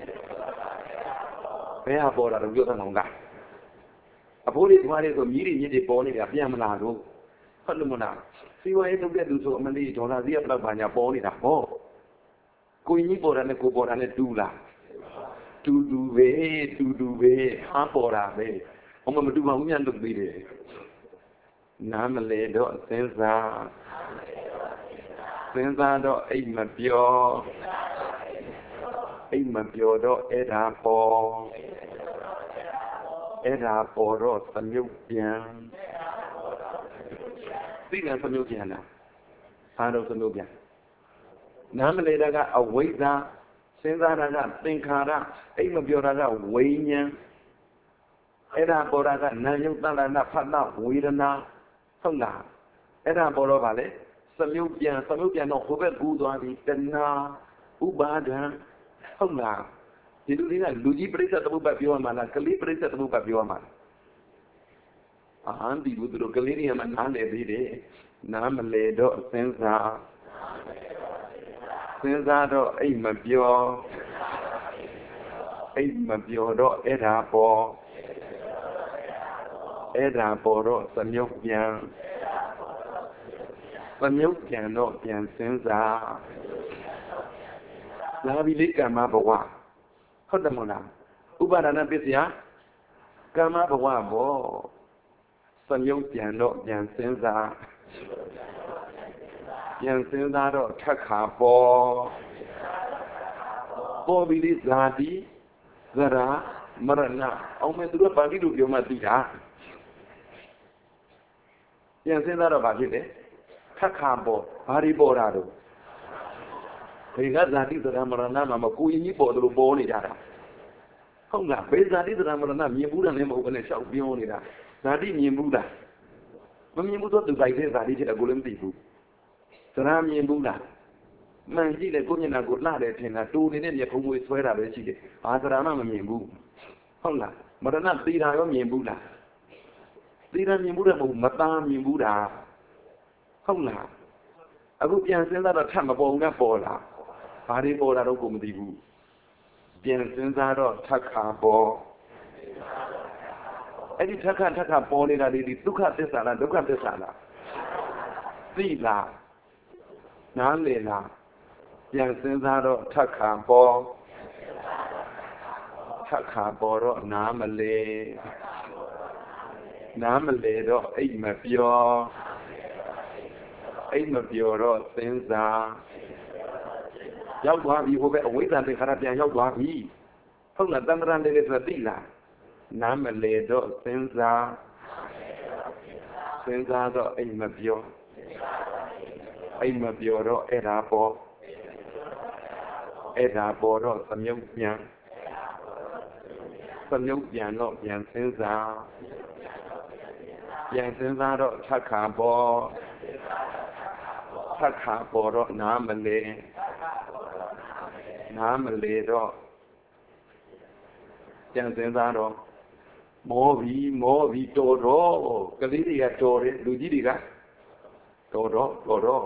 ဘယ်ဟာပေါ်တာတော့ပြောတဲ့ကောင်ကအဖိုးလေးဒီမှာလေးဆိုမြည်တွေမြစ်တွေပေါ်နေတာပြန်မလာတော့ဟုတ်လို့မလားစီဝါရေးလုပ်တဲ့သူဆိုအမလေးဒေါ်လာစီးရဘလောက်ပါညာပေါ်နေတာဟောကိုကြီးပေါ်တာနဲ့ကိုပေါ်တာနဲ့တူလားတူတူပဲတူတူပဲဟာပေါ်တာပဲအမမတူပါဘူးများလုပ်သေးတယ်နားမလဲတော့စဉ်းစားစဉ်းစားတော့အိမ်မပြောအိမ်မပြောတော့အဲ့ဒါပေါ်အဲ့ဒါပေါ်တော့သမုတ်ပြန်သိတယ်သမုတ်ပြန်လားအားတော့သမုတ်ပြန်နားမလဲတာကအဝိဇ္ဇာစဉ်းစားတာကသင်္ခါရအိမ်မပြောတာကဝိညာဉ်အဲ့ဒါပေါ်တာကနာယုတ်တဏ္ဍဖတ်တဝေဒနာဟုတ်လားအဲ့ဒါပေါ်တော့ဗာလေသမုတ်ပြန်သမုတ်ပြန်တော့ဟိုဘက်ကူးသွားပြီတဏှာဥပါဒံဟုတ်လားဒီလူတွေကလူကြီးပြိဿသမုပ္ပါပြောမှလားကလေးပြိဿသမုပ္ပါပြောမှလားအာဟန်ဒီဘူးတို့ကလေးတွေကမှနားလေသေးတယ်နားမလဲတော့စဉ်းစားစဉ်းစားတော့အိမ်မပြောအိမ်မပြောတော့အဲ့ဒါပေါ်အဲ့ဒါပေါ်တော့သမုတ်ပြန်သမုတ်ပြန်တော့ပြန်စဉ်းစားလာပြီလေကမ္မဘဝဟုတ်တယ်မလားဥပါဒနာပစ္စယကမ္မဘဝဘောသမုတ်ပြန်တော့ပြန်စဉ်းစားပြန်စဉ်းစားတော့ထက်ခါပေါ်ပေါ်ပြီလေဇာတိဇရာမရဏအောင်မဲ့သူတို့ပါဠိလိုပြောမှသိတာပြန်စဉ်းစားတော့ဗာဖြစ်တယ်ထက်ခါပေါ်ဘာတွေပေါ်တာတော့ဒီကဇာတိဇရာမရဏမှာမကိုရင်ကြီးပေါ်တယ်လို့ပေါ်နေကြတာဟုတ်လားဘယ်ဇာတိဇရာမရဏမြင်ဘူးတယ်လည်းမဟုတ်ဘူးနဲ့ရှောက်ပြောနေတာဇာတိမြင်ဘူးလားမမြင်ဘူးတော့သူပိုက်တဲ့ဇာတိဖြစ်တယ်ကိုလည်းမသိဘူးဇရာမြင်ဘူးလားမှန်ကြည့်လေကိုမျက်နှာကိုလှတယ်ထင်တာတူနေတဲ့မျက်ဖုံးမွေဆွဲတာပဲရှိတယ်ဘာဇရာမှမမြင်ဘူးဟုတ်လားမရဏသေတာရောမြင်ဘူးလားသေတာမြင်ဘူးတယ်မဟုတ်မသားမြင်ဘူးတာဟုတ်လားအခုပြန်စဉ်းစားတော့ထပ်မပေါ်ဘူးနဲ့ပေါ်လာဘာတွေပေါ်တာတော့ကိုမသိဘူးပြန်စဉ်းစားတော့ထပ်ခါပေါ်အဲ့ဒီထက်ခါထက်ခါပေါ်နေတာဒီဒုက္ခသစ္စာလားဒုက္ခသစ္စာလားသိလားနားလည်လားပြန်စဉ်းစားတော့ထက်ခါပေါ်ထက်ခါပေါ်တော့နားမလဲနားမလဲတော့အိတ်မပြောအိတ်မပြောတော့စဉ်းစားရောက်သွားပြီဟိုဘက်အဝိဇ္ဇာသင်္ခါရပြန်ရောက်သွားပြီဟုတ်လားတန္တရာလေးလေးဆိုသိလားနားမလဲတော့စဉ်းစားစဉ်းစားတော့အိတ်မပြောအိမ်မပြောတော့အဲ့ဒါပေါ်အဲ့ဒါပေါ်တော့သမြုပ်ပြန်သမြုပ်ပြန်တော့ပြန်စင်းစားပြန်စင်းစားတော့ထက်ခါပေါ်ထက်ခါပေါ်တော့နားမလဲနားမလဲတော့ပြန်စင်းစားတော့မောပြီမောပြီတော်တော့ကလေးတွေကတော်တယ်လူကြီးတွေကတော်တော့တော်တော့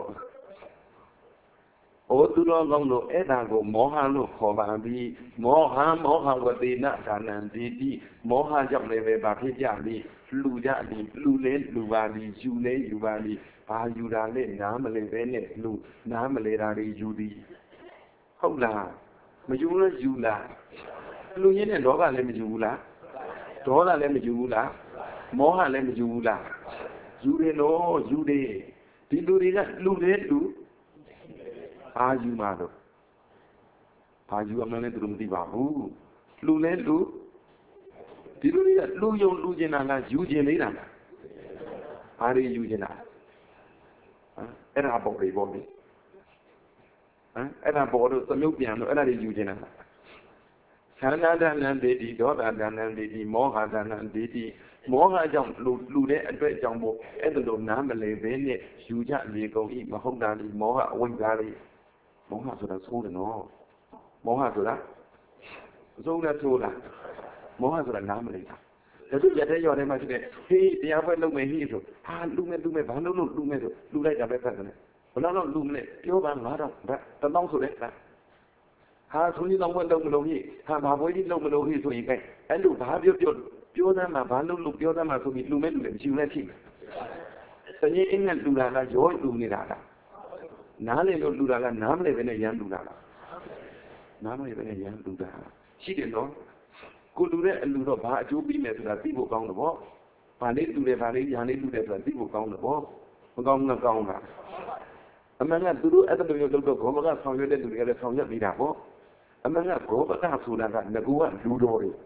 ဩသူတော်ကောင်းတို့အဲ့ဒါကိုမောဟလို့ခေါ်ပါပြီမောဟမောဟဝတိနဒါနံဒီတိမောဟကြောင့်လည်းပဲဗာဖြစ်ကြပြီလူကြပြီလူလဲလူပါပြီယူလဲယူပါပြီဘာယူတာလဲနားမလဲပဲနဲ့လူနားမလဲတာတွေယူသည်ဟုတ်လားမယူလို့ယူလားလူရင်းနဲ့လောဘလည်းမယူဘူးလားဒေါသလည်းမယူဘူးလားမောဟလည်းမယူဘူးလားယူတယ်နော်ယူတယ်ဒီလူတွေကလူလဲလူဘာယူမှာတော့ဘာယူအမှန်းလည်းသူတို့မသိပါဘူးလူလဲလူဒီလူတွေကလူယုံလူကျင်တာလားယူကျင်နေတာလားဘာတွေယူကျင်တာဟမ်အဲ့ဒါပေါ်တွေပေါ်ပြီဟမ်အဲ့ဒါပေါ်တော့သမုတ်ပြန်တော့အဲ့ဒါတွေယူကျင်တာလားသန္တာဒါနံဒေတိဒေါသဒါနံဒေတိမောဟဒါနံဒေတိမောဟကြောင့်လူလူတဲ့အတွက်ကြောင့်မို့အဲ့ဒါလိုနားမလဲဘဲနဲ့ယူကြလေကုန်ဤမဟုတ်တာဒီမောဟအဝိဇ္ဇာတွေမောဟဆိုတာသိုးတယ်နော်မောဟဆိုတာသိုးတယ်သိုးလားမောဟဆိုတာနားမလဲတာဒါသူရက်တဲ့ရော်ထဲမှာရှိတဲ့ဟေးတရားပွဲလုပ်မယ်ဟေးဆိုဟာလူမဲ့လူမဲ့ဘာလို့လို့လူမဲ့ဆိုလူလိုက်တာပဲဖတ်တယ်ဘယ်တော့လူမလဲပြောပါငါတော့တပေါင်းဆိုတဲ့ဟာသူကြီးတော့ဘယ်လုံးမလို့ဟိဟာဘာဘွေးကြီးလုံးမလို့ဟိဆိုရင်ကဲအဲ့လိုဘာပြောပြောပြောသားမှာဘာလို့လို့ပြောသားမှာဆိုပြီးလူမဲ့လူလည်းမရှိဘူးလည်းရှိတယ်တကယ်အင်းနဲ့လူတာကရောလူနေတာလားနားလေလို့လူတာကနားမလဲပဲနဲ့ရမ်းလူတာလားနားမလဲပဲနဲ့ရမ်းလူတာရှိတယ်နော်ကိုလူတဲ့အလူတော့ဘာအကျိုးပြီးမယ်ဆိုတာသိဖို့ကောင်းတယ်ဗောဘာလေးလူတယ်ဘာလေးညာလေးလူတယ်ဆိုတာသိဖို့ကောင်းတယ်ဗောမကောင်းဘူးကောင်းတာအမှန်ကသူတို့အဲ့လိုမျိုးလုပ်တော့ဘောမကဆောင်ရွက်တဲ့လူတွေကလည်းဆောင်ရွက်နေတာဗောအမှန်ကဘောပကဆိုတာကငကူကလူတော်တွေ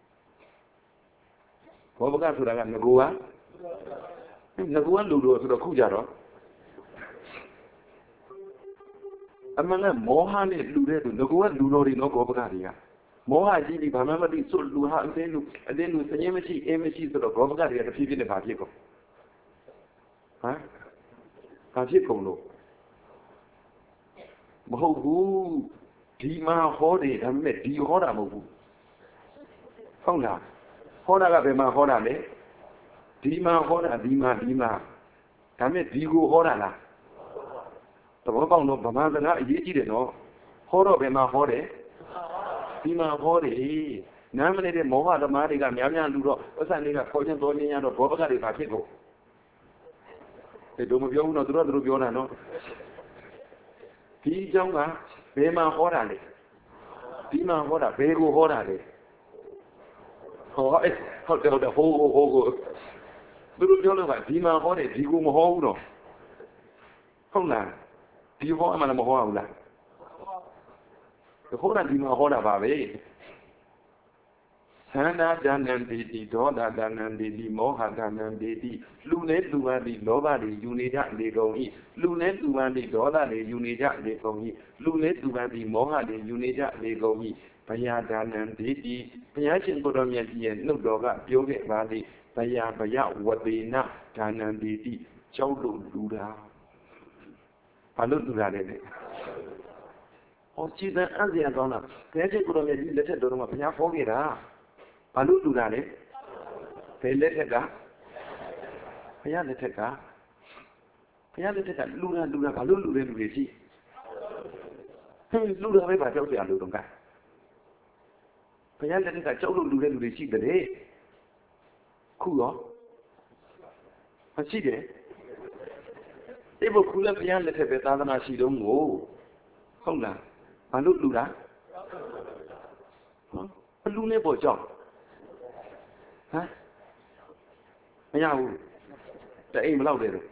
ဘောပကဆိုတာကငကူကငကူကလူတော်ဆိုတော့ခုကြတော့အမှန်ကမောဟနဲ့လူတဲ့သူငကူကလူတော်တွေနော်ဘောပကတွေကမောဟကြီးဒီဘာမှမသိစွလူဟာအသေးလူအသေးလူစင်းမရှိအင်းမရှိဆိုတော့ဘောပကတွေကတဖြည်းဖြည်းနဲ့ဘာဖြစ်ကုန်ဟမ်ဘာဖြစ်ကုန်လို့မဟုတ်ဘူးဒီမှာဟောတယ်ဒါပေမဲ့ဒီဟောတာမဟုတ်ဘူးဟုတ်လားဟောတာကဘယ်မှာဟောတာလဲဒီမှာဟောတာဒီမှာဒီမှာဒါပေမဲ့ဒီကိုဟောတာလားသဘောပေါက်တော့ဗမာစကားအရေးကြီးတယ်နော်ဟောတော့ဘယ်မှာဟောတယ်ဒီမှာဟောတယ်နားမလဲတဲ့မောဟသမားတွေကများများလူတော့ဥစ္စာတွေကခေါ်ချင်းတော်ချင်းရတော့ဘောပကတွေဘာဖြစ်ကုန်ဒီတို့မပြောဘူးနော်သူတို့သူတို့ပြောတာနော်ဒီအကြောင်းကဘယ်မှာဟောတာလဲဒီမှာဟောတာဘယ်ကိုဟောတာလဲဟောအဲ့ဟုတ်တယ်ဟုတ်တယ်ဟိုဟိုဟိုသူတို့ပြောလို့ကဒီမှာဟောတယ်ဒီကိုမဟောဘူးတော့ဟုတ်လားဒီဟောအမှလည်းမဟောဘူးလားဟောတာဒီမှာဟောတာပါပဲသန္တာဒါနံဒေတိဒေါသဒါနံဒေတိမောဟဒါနံဒေတိလူနဲ့လူပါသည်လောဘတွေယူနေကြလေကုန်၏လူနဲ့လူပါသည်ဒေါသတွေယူနေကြလေကုန်၏လူနဲ့လူပါသည်မောဟတွေယူနေကြလေကုန်၏ဘယဒါနံဒေတိဘုရားရှင်ကိုတော်မြတ်ကြီးရဲ့နှုတ်တော်ကပြောခဲ့ပါသည်ဘယဘယဝတိနဒါနံဒေတိကြောက်လို့လူတာဘာလို့လူတာလဲဟောကြည်တဲ့အစရာကောင်းတာဘုရားရှင်ကိုတော်မြတ်ကြီးလက်ထက်တော်မှာဘုရားဟောခဲ့တာဘာလို့လူတာလဲဘယ်လက်ထက်ကဘုရားလက်ထက်ကဘုရားလက်ထက်ကလူတာလူတာဘာလို့လူတဲ့လူတွေရှိဟဲ့လူတာပဲပါကြောက်ကြလို့တော့ကဘုရားလက်ထက်ကကြောက်လို့လူတဲ့လူတွေရှိတယ်ခုရောမရှိတယ်ဒီဘုခုလည်းဘုရားလက်ထက်ပဲသာသနာရှိတော့ကိုဟုတ်လားဘာလို့လူတာဟောလူနဲ့ပေါ်ကြောက်ဟမ်မရဘူးတအိမ်မလောက်တယ်တော့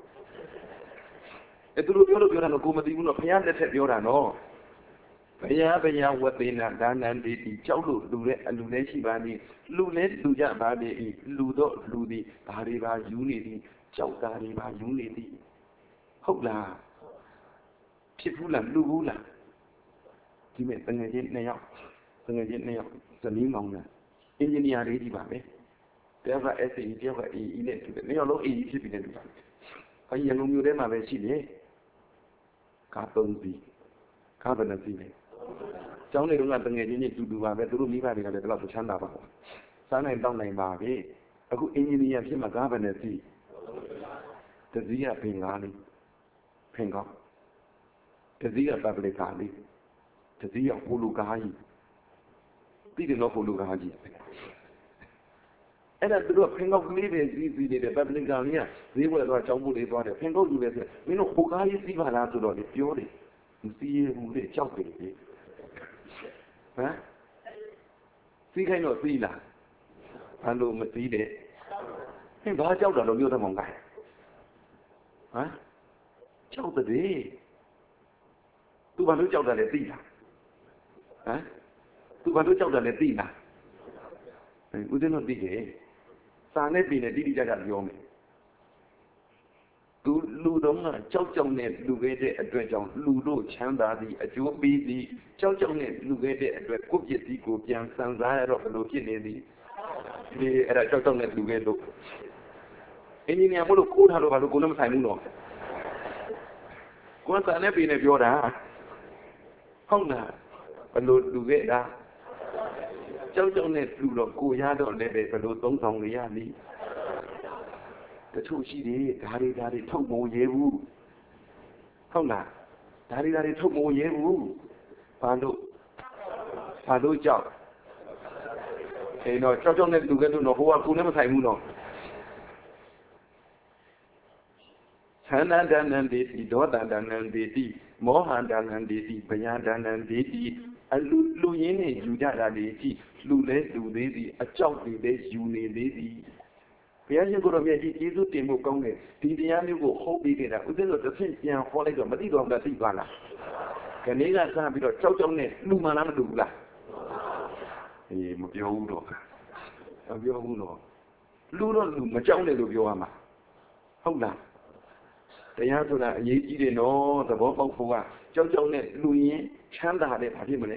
အဲသူတို့ပြောလို့ပြောတာတော့ကိုမသိဘူးနော်ဘုရားလက်ထက်ပြောတာနော်ဘုရားဘုရားဝတ်သေးနာဒါနံဒီတီကြောက်လို့လူတဲ့အလူလည်းရှိပါသည်လူလည်းလူကြပါသည်လူတော့လူသည်ဘာတွေပါယူနေသည်ကြောက်တာတွေပါယူနေသည်ဟုတ်လားဖြစ်ဘူးလားလူဘူးလားဒီမဲ့တငယ်ချင်းနှစ်ယောက်တငယ်ချင်းနှစ်ယောက်ဇနီးမောင်နှံအင်ဂျင်နီယာတွေကြီးပါပဲတယောက်က S A E တယောက်က A E နဲ့တူတယ်နှစ်ယောက်လုံး A E ဖြစ်ပြီးနေတူတာအရင်ရန်ကုန်မြို့ထဲမှာပဲရှိတယ်ကားသုံးစီးကားဘယ်နှစီးလဲကျောင်းတွေတုန်းကတငယ်ချင်းချင်းတူတူပါပဲသူတို့မိဘတွေကလည်းဒီလောက်ချမ်းသာပါဘူးစားနိုင်တောင်းနိုင်ပါပဲအခုအင်ဂျင်နီယာဖြစ်မှကားဘယ်နှစီးတစည်းကပင်ကားလေးဖင်ကောင်းတစည်းကပပလီကာလေးတစည်းကဟိုလူကားကြီးပြီးတယ်တော့ဟိုလူကားကြီးအဲ့ဒါသူတို့ဖင်ကောက်ကလေးပဲစီးစီးနေတဲ့ပပလီကာလေးကဈေးဝယ်တော့ကျောင်းပို့လေးသွားတယ်ဖင်ကောက်ယူလဲဆိုမင်းတို့ဟိုကားကြီးစီးပါလားဆိုတော့လေပြောတယ်မစီးရဘူးလေကြောက်တယ်လေဟမ်စီးခိုင်းတော့စီးလားဘာလို့မစီးတဲ့ဟင်ဘာကြောက်တာလို့ပြောတဲ့မောင်ကဟမ်ကြောက်တဲ့သူဘာလို့ကြောက်တာလဲသိလားဟမ်သူဘာလို့ကြောက်တာလဲသိလားဦးဇင်းတို့သိတယ်စာနဲ့ပြင်နဲ့တိတိကျကျပြောမယ်သူလူတော်ကကြောက်ကြောက်နဲ့လူခဲ့တဲ့အတွက်ကြောင့်လူတို့ချမ်းသာသည်အကျိုးပေးသည်ကြောက်ကြောက်နဲ့လူခဲ့တဲ့အတွက်ကိုယ့်ပြစ်စီကိုပြန်စံစားရတော့ဘယ်လိုဖြစ်နေသည်ဒီအဲ့ဒါကြောက်ကြောက်နဲ့လူခဲ့လို့အင်ဂျင်နီယာမို့လို့ကိုးထားလို့ဘာလို့ကိုယ်လည်းမဆိုင်ဘူးတော့ကိုယ်စာနဲ့ပြင်နဲ့ပြောတာဟုတ်လားဘယ်လိုလူခဲ့တာကြောက်ကြောက်နဲ့လူတော့ကိုရတော့လည်းပဲဘယ်လိုသုံးဆောင်ရရလိတချို့ရှိတယ်ဒါတွေဒါတွေထုတ်မိုးရဲဘူးဟုတ်လားဒါတွေဒါတွေထုတ်မိုးရဲဘူးဘာလို့ဘာလို့ကြောက်အေးတော့ကြောက်ကြောက်နဲ့လူကဲလို့တော့ဟိုကကိုလည်းမဆိုင်ဘူးတော့သန္တန္တနံဒေတိဒေါတန္တနံဒေတိမောဟန္တနံဒေတိဗျာဒနံဒေတိအလူလူရင်းနဲ့ယူကြတာလေကြည့်လူလဲလူသေးသည်အကြောက်တွေလည်းယူနေသေးသည်ဘုရားရှင်ကိုယ်တော်မြတ်ကြီးကျေးဇူးတင်ဖို့ကောင်းတယ်ဒီတရားမျိုးကိုဟုတ်ပြီးခဲ့တာဥစ္စာတော့တစ်ဆင့်ပြန်ဟောလိုက်တော့မသိတော့ဘူးလားသိပါလားခဏလေးကစပြီးတော့ကြောက်ကြောက်နဲ့လူမှလားမတူဘူးလားအေးမပြောဘူးတော့မပြောဘူးတော့လူတော့လူမကြောက်နဲ့လို့ပြောရမှာဟုတ်လားတရားဆိုတာအရေးကြီးတယ်နော်သဘောပေါက်ဖို့ကကြောက်ကြောက်နဲ့လူရင်ချမ်းသာတယ်ဘာဖြစ်မလဲ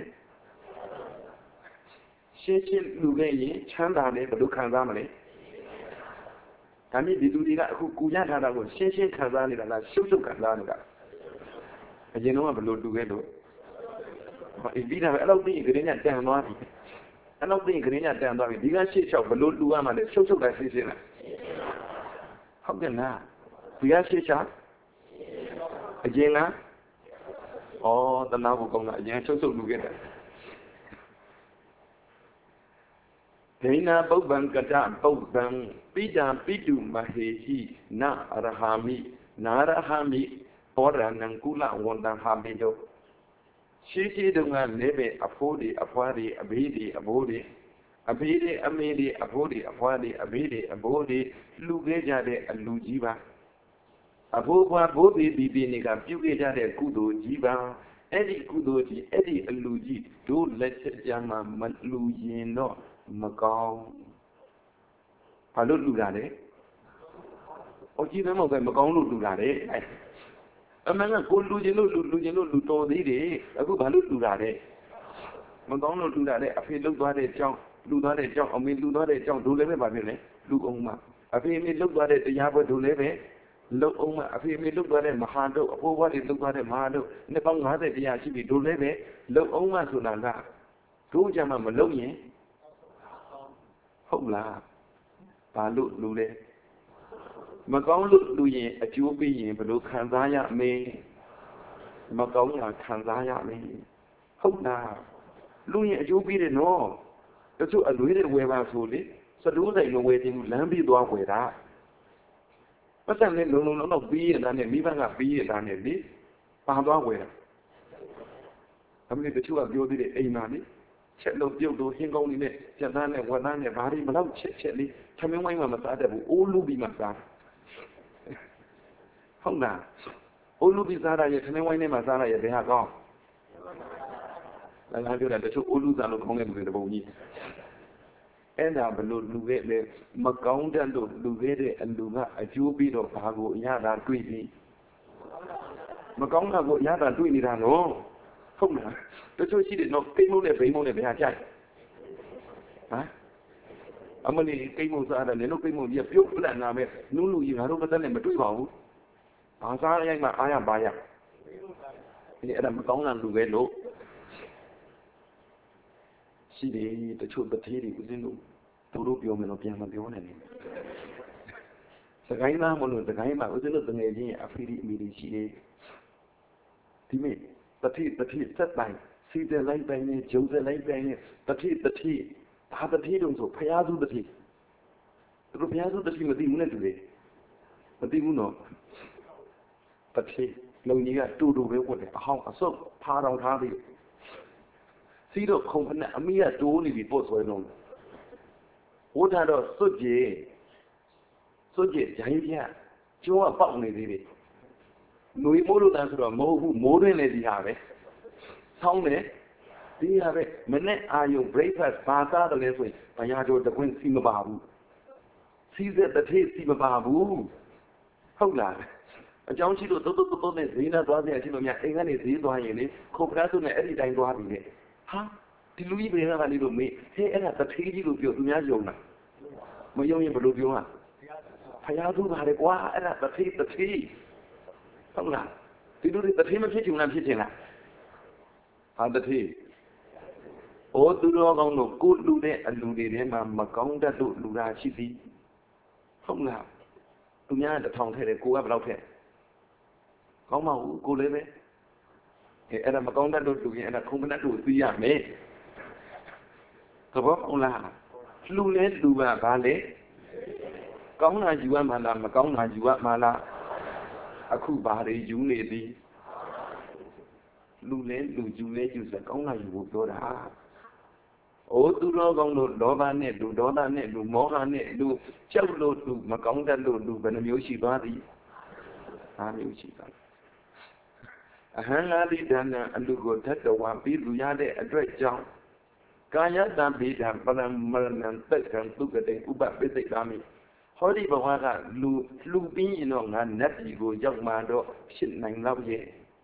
ရှင်းရှင်းလူခဲ့ရင်ချမ်းသာတယ်ဘယ်လိုခံစားမလဲဒါမြင့်ဒီလူတွေကအခုကူရထားတာကိုရှင်းရှင်းခံစားနေတာလားရှုပ်ရှုပ်ခံစားနေတာအရင်တော့ကဘယ်လိုလူခဲ့လို့အေးပြီးတာပဲအဲ့လောက်သိရင်ခရင်းညတန်သွားပြီအဲ့လောက်သိရင်ခရင်းညတန်သွားပြီဒီကရှေ့လျှောက်ဘယ်လိုလူရမှလဲရှုပ်ရှုပ်တိုင်းရှင်းရှင်းလားဟုတ်ကဲ့လားဒီကရှေ့လျှောက်အရင်ကဩတနာဖို့ကောင်းတာအရင်ချုပ်ချုပ်လူခဲ့တယ်ဒိနာပုပ္ပံကတပုပ္ပံပိတံပိတုမဟေဟိနအရဟာမိနာရဟမိဘောရဏံကုလဝန္တဟာမိတို့ရှိရှိတုန်းကလည်းပဲအဖိုးတွေအဖွားတွေအဘေးတွေအဘိုးတွေအဘေးတွေအမေတွေအဖိုးတွေအဖွားတွေအဘေးတွေအဘိုးတွေလူခဲ့ကြတဲ့အလူကြီးပါအဘိုးဘွားဘိုးဒီဒီဒီနေကပြုခဲ့ကြတဲ့ကုသိုလ်ကြီးပါအဲ့ဒီကုသိုလ်ကြီးအဲ့ဒီအလူကြီးတို့လက်ချက်ကြမှာမလူရင်တော့မကောင်းဘာလို့လူတာလဲအကြည့်မဲမောက်ပဲမကောင်းလို့လူတာလေအမှန်ကကိုလူချင်းလို့လူလူချင်းလို့လူတော်သေးတယ်အခုဘာလို့လူတာလဲမကောင်းလို့လူတာလေအဖေလှုပ်သွားတဲ့ကြောင်းလူသွားတဲ့ကြောင်းအမေလူသွားတဲ့ကြောင်းတို့လည်းပဲပါဖြစ်လေလူအောင်မှာအဖေအမေလှုပ်သွားတဲ့တရားပွဲတို့လည်းပဲလှုပ်အောင်မှာအဖေအမေလှုပ်သွားတဲ့မဟာတို့အဖိုးဘွားတွေလှုပ်သွားတဲ့မဟာတို့နှစ်ပေါင်း၅၀တရားရှိပြီတို့လည်းပဲလှုပ်အောင်မှာဆိုတာကတို့ကြမှာမလှုပ်ရင်ဟုတ်လားဘာလို့လူလဲမကောင်းလို့လူရင်အကျိုးပေးရင်ဘယ်လိုခံစားရမလဲမကောင်းတာခံစားရမယ်ဟုတ်လားလူရင်အကျိုးပေးတယ်နော်တချို့အလွေးတွေဝယ်ပါဆိုလေစတိုးဆိုင်မဝယ်ခြင်းဘူးလမ်းပြီးသွားဝယ်တာပတ်စံနဲ့လုံလုံလောက်လောက်ပြီးရတာနဲ့မိဘကပြီးရတာနဲ့လေပါသွားဝယ်တာအမေတချို့ကပြောသေးတယ်အိမ်မှာလေချက်လို့ပြုတ်လို့ဟင်းကောင်းလေးနဲ့ကြက်သားနဲ့ဝက်သားနဲ့ဘာတွေမလောက်ချက်ချက်လေးသမင်းဝိုင်းမှာမစားတတ်ဘူးအိုးလူပြီးမှစားဟုတ်လားအိုးလူပြီးစားရရဲ့သမင်းဝိုင်းထဲမှာစားရရဲ့ဘယ်ဟာကောင်းလဲငါပြောတာတချို့အိုးလူစားလို့ကောင်းတဲ့လူတွေတပုံကြီးအဲ့ဒါဘလို့လူခဲ့လေမကောင်းတဲ့လို့လူခဲ့တဲ့အလူကအကျိုးပြီးတော့ဘာကိုအရသာတွေ့ပြီး mà có là bộ giá đoàn tụi đi ra nó không là tôi cho chị để nó cây mông này với mông này với hạt chạy hả ở mà đi cây mông ra là nếu nó cây mông dẹp yếu là nào mẹ nó lùi gì nó đâu có tên này mà tụi bảo à sao anh mà ai làm bài à thì em có ngàn lùi về lỗ chị đi tôi chụp bật thế thì cũng xin lỗi tôi đâu biểu mình nó piang mà biểu này sẽ cái nào một lần sẽ cái mà ở dưới lớp từ nghề gì à phi đi mi đi chị đi thì mình tật thị tật thị rất bài si để lấy bài này chiếu để lấy bài này tật thị tật thị ta tật thị đồng số phải áp dụng tật thị tôi phải áp dụng tật thị mà đi muốn làm gì mà đi muốn nó tật thị lâu như là tu đủ với quần để học ở sớm pha đầu thang đi si được không phải là mi là tu này bị bớt rồi luôn我睇到书记，书记讲一下，叫我帮你的哩。你冇路但是说冇冇人来底下呗，xong呢，底下呗，明天啊用 breakfast 巴萨的来说，大家就得问什么巴布，其实的天什么巴布，好啦。trong khi đó tôi tôi tôi này gì là tôi chỉ nói anh cái này gì tôi hay này không phải tôi này đi đánh tôi đi ha thì lúc bây giờ là đi làm gì thế là tập thể gì lúc biểu tôi nhớ dùng nè mà dùng như bao lúc dùng à phải áo thun vào để quá là tập thể tập thể không là thì lúc tập thể mà phải dùng làm gì thế nào à tập thể ô tôi lo con nó cút lúc đấy anh lúc đấy mà mà con đã lúc lúc ra chi phí không là tôi nhớ là thòng thế để cố áp lâu thế con màu cô lấy đấy thì em là mà con đã đủ đủ em là không đã đủ gì à mẹ có ông là lu lấy đủ và ba lấy con là gì mà làm mà con là gì mà là à khu bà đấy dùng lấy đi lu lấy lu dùng lấy dùng sẽ con là gì vụ đó đã ô tu lo con đồ đó ba nè đồ đó ba nè đồ mỏ ba nè đồ cháu đồ đồ mà con đã đồ đồ bên miếu chỉ ba đi à miếu chỉ ba hang ali dana alugo thất đầu hòa bí lùi ra để address trong cá nhân ta bị làm bằng bằng tất cả tu cái đấy cũng bạn biết đấy là mình hỏi đi bảo là lù lù bí nó ngàn nét gì của trong mà đó chuyện này lâu gì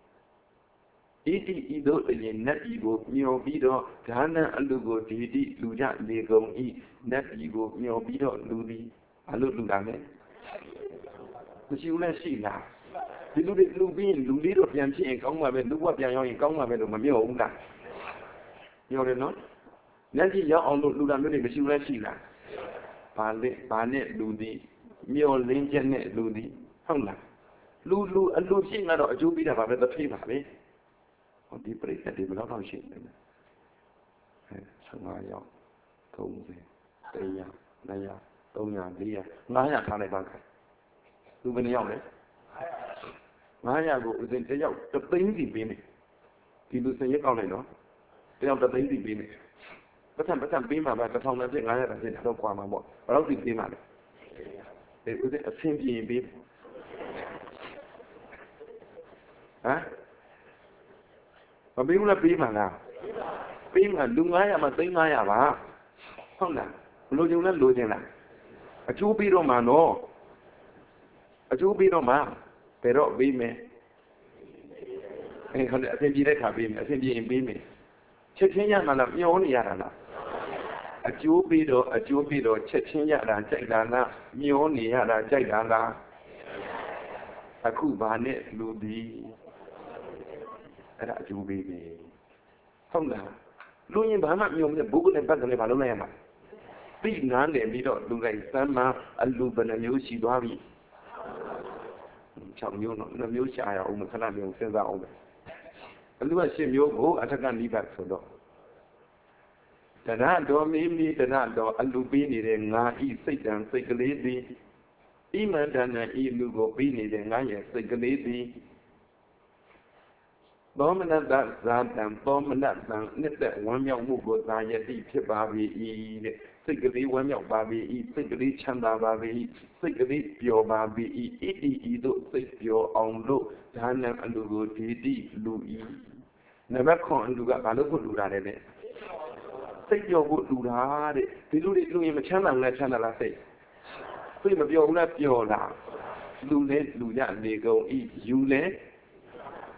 ý đi ý đó là gì nét gì của nhiều bí đó cá nhân alugo đi đi lùi ra để công ý nét gì của nhiều bí đó lùi đi alu lùi ra đấy cái chuyện này gì là thì lúc đi lúc đi lúc đi rồiပြန်ဖြစ်ရင်ကောင်းမှာပဲlúcကပြန်ရောက်ရင်ကောင်းမှာပဲလို့မပြောဘူးလားပြောတယ်နော်လက်ရှိရောက်အောင်လို့လူလာမျိုးတွေမရှိဘူးလားရှိလားဘာလဲဘာနဲ့လူဒီမျောလင်းချက်နဲ့လူဒီဟုတ်လားလူလူအလူရှိမှတော့အကျိုးပေးတာပါပဲတစ်ဖိပါပဲဟောဒီပြိတ္တတွေဘယ်တော့မှရှိနေလဲအဲဆယ်ငါးရောက်သုံးဆယ်တစ်ရာနှစ်ရာသုံးရာလေးရာငါးရာထားလိုက်ပါခင်လူဘယ်နှယောက်လဲငါးရာကိုဦးစင်တယောက်တသိန်းစီပေးမယ်ဒီလူစင်ရက်ကောက်လိုက်နော်တယောက်တသိန်းစီပေးမယ်ပတ်ထံပတ်ထံပေးမှာပါတစ်ထောင်နဲ့ဖြစ်ငါးရာဖြစ်တော့ကွာမှာပေါ့ဘယ်တော့စီပေးမှာလဲအဲဦးစင်အဆင်ပြေရင်ပေးဟမ်မပေးဘူးလားပေးမှာလားပေးမှာလူငါးရာမှာသိန်းငါးရာပါဟုတ်လားလိုချင်လဲလိုချင်လားအကျိုးပေးတော့မှာနော်အကျိုးပေးတော့မှာဘယ်တော့ပေးမယ်အဲဟုတ်တယ်အဆင်ပြေတဲ့ခါပေးမယ်အဆင်ပြေရင်ပေးမယ်ချက်ချင်းရမှာလားမျောနေရတာလားအကျိုးပေးတော့အကျိုးပေးတော့ချက်ချင်းရတာကြိုက်တာလားမျောနေရတာကြိုက်တာလားအခုဘာနဲ့လူဒီအဲ့ဒါအကျိုးပေးပြီဟုတ်လားလူရင်ဘာမှမျောမလဲဘုက္ခနဲ့ပတ်တယ်ဘာလုပ်လိုက်ရမှာပြီးနားလည်ပြီးတော့လူလိုက်စမ်းမအလူဘယ်နှမျိုးရှိသွားပြီ၆မျိုးနော်နှစ်မျိုးရှာရအောင်ခဏလေးစဉ်းစားအောင်ပဲအလူက၈မျိုးကိုအထက်ကနိဗ္ဗာန်ဆိုတော့တဏှတော်မိမိတဏှတော်အလူပေးနေတဲ့ငါဤစိတ်တံစိတ်ကလေးသည်ဣမန္တနာဤလူကိုပေးနေတဲ့ငါရဲ့စိတ်ကလေးသည်သောမနတဇာတံသောမနတံနှစ်သက်ဝမ်းမြောက်မှုကိုသာယတိဖြစ်ပါ၏တဲ့စိတ်ကလေးဝမ်းမြောက်ပါ၏စိတ်ကလေးချမ်းသာပါ၏စိတ်ကလေးပျော်ပါ၏ဣတိဤသို့စိတ်ပျော်အောင်လို့ဒါနံအလူကိုဒေတိလူ၏နံပါတ်ခွန်အလူကဘာလို့ဖို့လူတာလဲတဲ့စိတ်ပျော်ဖို့လူတာတဲ့ဒီလူတွေလူရင်မချမ်းသာဘူးလားချမ်းသာလားစိတ်စိတ်မပျော်ဘူးလားပျော်လားလူလဲလူရနေကုန်ဤယူလဲ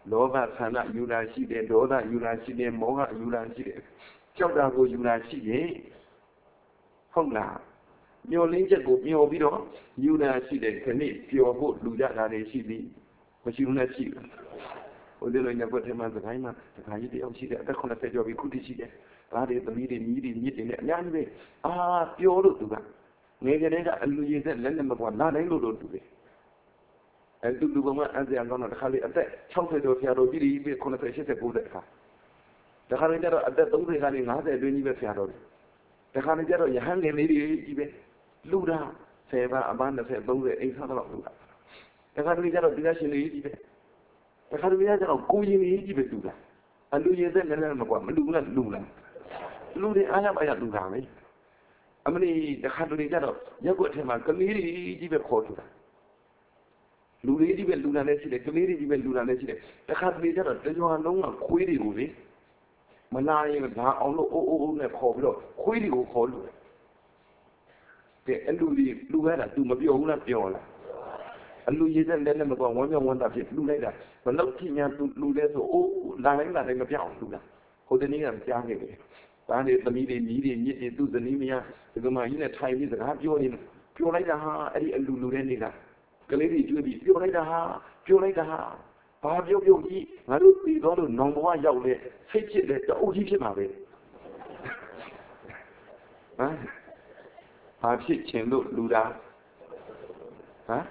လောဘဆန္ဒယူတာရှိတယ်ဒေါသယူတာရှိတယ်မောဟယူတာရှိတယ်ကြောက်တာကိုယူတာရှိတယ်ဟုတ်လားမျောလင်းချက်ကိုမျောပြီးတော့ယူတာရှိတယ်ခဏပျော်ဖို့လူကြတာတွေရှိသည်မရှိဘူးနဲ့ရှိတယ်ဟိုဒီလိုညဘက်ထဲမှာစကိုင်းမှာစကိုင်းကြီးတယောက်ရှိတယ်အသက်ခုနှစ်ဆယ်ကျော်ပြီခုတည်းရှိတယ်ဒါတွေသမီးတွေမြီးတွေမြစ်တွေနဲ့အများကြီးပဲအာပျော်လို့သူကငယ်ကလေးကအလူရည်သက်လက်နဲ့မပွားလာတိုင်းလို့လို့တူတယ်အဲတူတူကမှအစရကောင်းတော့တစ်ခါလေးအသက်၆၀ကျော်ဆရာတော်ကြီးတွေပြီးခုနှစ်ဆယ်ရှစ်ဆယ်ကိုတဲ့အခါတခါလေးကျတော့အသက်သုံးဆယ်ကနေ၅၀အတွင်းကြီးပဲဆရာတော်တွေတခါလေးကျတော့ယဟန်ငယ်လေးတွေကြီးပဲလူတာဆယ်ပါအပန်း၂၀သုံးဆယ်အိမ်စားတော့လူတာတခါလေးကျတော့ဒီကရှင်လေးကြီးပဲတခါလေးကျတော့ကိုရင်လေးကြီးပဲလူတာအလူရည်သက်လက်နဲ့မပွားမလူဘူးလားလူလားလူတွေအားရပါရလူတာပဲအမလေးတခါလေးကျတော့ရက်ွက်ထဲမှာကလေးတွေကြီးပဲခေါ်ထူတာလူလေးကြီးပဲလူနာနဲ့ရှိတယ်ကလေးတွေကြီးပဲလူနာနဲ့ရှိတယ်တခါတလေကျတော့တကြွားလုံးကခွေးတွေကိုလေမလာရင်ဒါအောင်လို့အိုးအိုးအိုးနဲ့ခေါ်ပြီးတော့ခွေးတွေကိုခေါ်လို့တဲ့အဲ့လူကြီးလူရတာ तू မပြောဘူးလားပြောလားအလူရည်တဲ့လည်းလည်းမကွာဝမ်းမြောက်ဝမ်းသာဖြစ်လူလိုက်တာဘလို့ဖြစ်ညာ तू လူလဲဆိုအိုးလာတိုင်းလာတိုင်းမပြောင်းလူလားဟိုတနေ့ကကြားနေတယ်ဒါနဲ့သမီးတွေညီးတွေမြစ်တွေသူ့ဇနီးမယားဒီကမှကြီးနဲ့ထိုင်ပြီးစကားပြောနေပြောလိုက်တာဟာအဲ့ဒီအလူလူတဲ့နေတာကလေးတွေကျွေးပြီးပြောလိုက်တာဟာပြောလိုက်တာဟာဘာပြောပြောကြီးငါတို့ပြီးတော့လို့နောင်ဘဝရောက်လေစိတ်ဖြစ်လေတအုပ်ကြီးဖြစ်မှာပဲဟမ်ဘာဖြစ်ချင်လို့လူတာဟမ်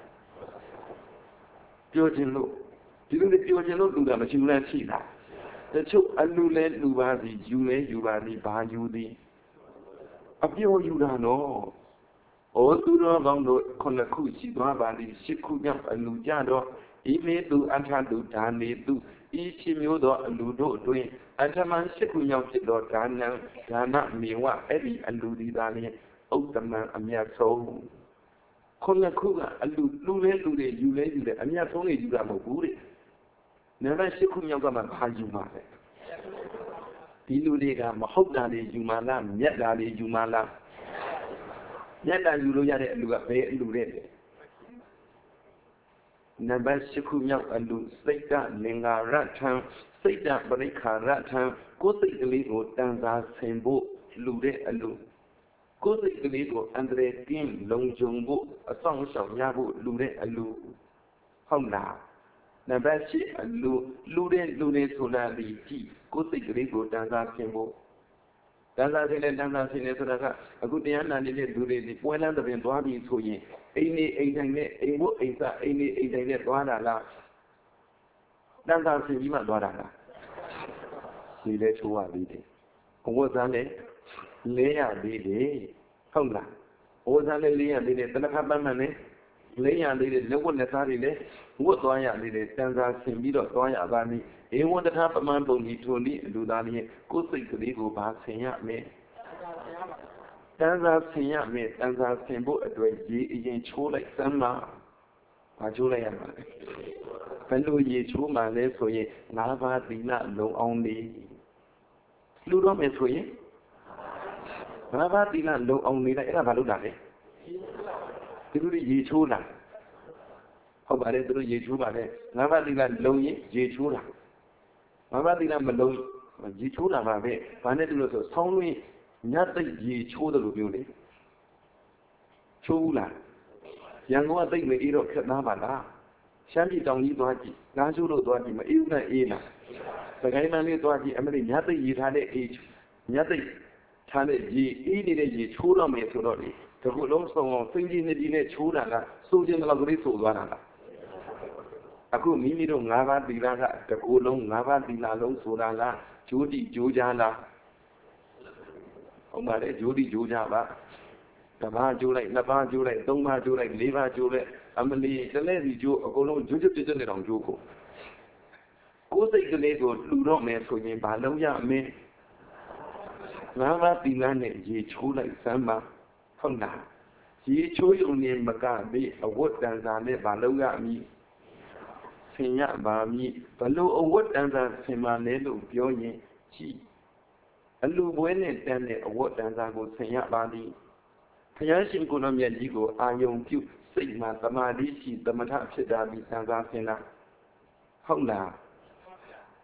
ပြောချင်လို့ဒီလိုပြောချင်လို့လူတာမရှိဘူးလားရှိတာတချို့အလူလဲလူပါစီယူလဲယူပါစီဘာယူသည်အပြောယူတာနော်ဩသူတော်ကောင်းတို့ခုနှစ်ခုရှိသွားပါလိရှစ်ခုမြောက်အလူကြတော့ဤမေသူအထတုဒါနေသူဤရှိမျိုးသောအလူတို့အတွင်အထမရှစ်ခုမြောက်ဖြစ်သောဒါနံဒါနမေဝအဲ့ဒီအလူဒီသားလျင်ဥတ္တမံအမြတ်ဆုံးခုနှစ်ခုကအလူလူလဲလူတွေယူလဲယူတယ်အမြတ်ဆုံးတွေယူတာမဟုတ်ဘူးတဲ့နံပါတ်ရှစ်ခုမြောက်ကမှဘာယူမှာလဲဒီလူတွေကမဟုတ်တာတွေယူမှာလားမြတ်တာတွေယူမှာလားမြတ်တာယူလို့ရတဲ့အလူကဘယ်အလူတဲ့လဲနံပါတ်ရှစ်ခုမြောက်အလူစိတ်ကလင်္ကာရထံစိတ်တပရိခါရထံကိုယ်စိတ်ကလေးကိုတန်စာဆင်ဖို့လူတဲ့အလူကိုယ်စိတ်ကလေးကိုအန္တရာယ်ကင်းလုံခြုံဖို့အဆောင်အရှောင်ရဖို့လူတဲ့အလူဟုတ်လားနံပါတ်ရှစ်အလူလူတဲ့လူတွေဆိုတာဒီကြည့်ကိုယ်စိတ်ကလေးကိုတန်စာဆင်ဖို့တန်စာဆင်တဲ့တန်စာဆင်တဲ့ဆိုတာကအခုတရားနာနေတဲ့လူတွေဒီပွဲလမ်းတစ်ပင်သွားပြီးဆိုရင်အိမ်နေအိမ်တိုင်းနဲ့အိမ်ဖို့အိမ်စားအိမ်နေအိမ်တိုင်းနဲ့သွားတာလားတန်စာဆင်ပြီးမှသွားတာလားဒီလဲချိုးရသေးတယ်ဘဝသားနဲ့လဲရသေးတယ်ဟုတ်လားဘဝသားနဲ့လဲရသေးတယ်တဏှာပန်းမှန်နဲ့လဲရသေးတယ်လက်ဝတ်လက်သားတွေလည်းဝတ်သွားရသေးတယ်တန်စာဆင်ပြီးတော့သွားရပါမည်ဧဝံတထာပမန်ပုံကြီးထိုနည်းလူသားလျင်ကိုယ်စိတ်ကလေးကိုဘာဆင်ရမယ်တန်စာဆင်ရမယ်တန်စာဆင်ဖို့အတွက်ရေအရင်ချိုးလိုက်စမ်းပါဘာချိုးလိုက်ရမှာလဲဘယ်လိုရေချိုးမှလဲဆိုရင်ငါးပါးသီလလုံအောင်နေလူတော့မယ်ဆိုရင်ငါးပါးသီလလုံအောင်နေလိုက်အဲ့ဒါဘာလို့တာလဲဒီလိုရေချိုးတာဟုတ်ပါတယ်သူတို့ရေချိုးပါတယ်ငါးပါးသီလလုံရင်ရေချိုးတာငါးပါးသီလမလုံရေချိုးတာပါပဲဘာနဲ့တူလို့ဆိုဆောင်းလွင်ညတ်သိရေချိုးတယ်လို့ပြောလေချိုးဘူးလားရန်ကုန်ကသိမအေးတော့ခက်သားပါလားရှမ်းပြည်တောင်ကြီးသွားကြည့်နားချိုးလို့သွားကြည့်မအေးဘူးနဲ့အေးလားစကိုင်းမန်းလေးသွားကြည့်အမလေးညတ်သိရေထားတဲ့အေးညတ်သိထားတဲ့ရေအေးနေတဲ့ရေချိုးတော့မယ်ဆိုတော့လေတခုလုံးစုံအောင်စိတ်ကြီးနေကြီးနဲ့ချိုးတာကစိုးခြင်းတော့ကလေးဆိုသွားတာလားအခုမိမိတို့ငါးပါးသီလကတကူလုံးငါးပါးသီလလုံးဆိုတာကဂျိုးတိဂျိုးကြလားဟုတ်ပါတယ်ဂျိုးတိဂျိုးကြပါတစ်ပါးဂျိုးလိုက်နှစ်ပါးဂျိုးလိုက်သုံးပါးဂျိုးလိုက်လေးပါးဂျိုးလိုက်အမလီတလဲစီဂျိုးအကုန်လုံးဂျိုးချွတ်ချွတ်နဲ့တောင်ဂျိုးကိုကိုယ်စိတ်ကလေးကိုလှူတော့မယ်ဆိုရင်ဘာလုပ်ရမလဲငါးပါးသီလနဲ့ရေချိုးလိုက်စမ်းပါဟုတ်လားရေချိုးရုံနဲ့မကသေးအဝတ်တန်စာနဲ့ဘာလုပ်ရမည်ဆင်ရပါမည်ဘလို့အဝတ်တန်စာဆင်ပါလဲလို့ပြောရင်ကြည်အလူပွဲနဲ့တန်းတဲ့အဝတ်တန်စာကိုဆင်ရပါသည်ဘုရားရှင်ကိုယ်တော်မြတ်ကြီးကိုအာယုံပြုစိတ်မှာသမာဓိရှိသမထဖြစ်တာပြီးတန်စာဆင်တာဟုတ်လား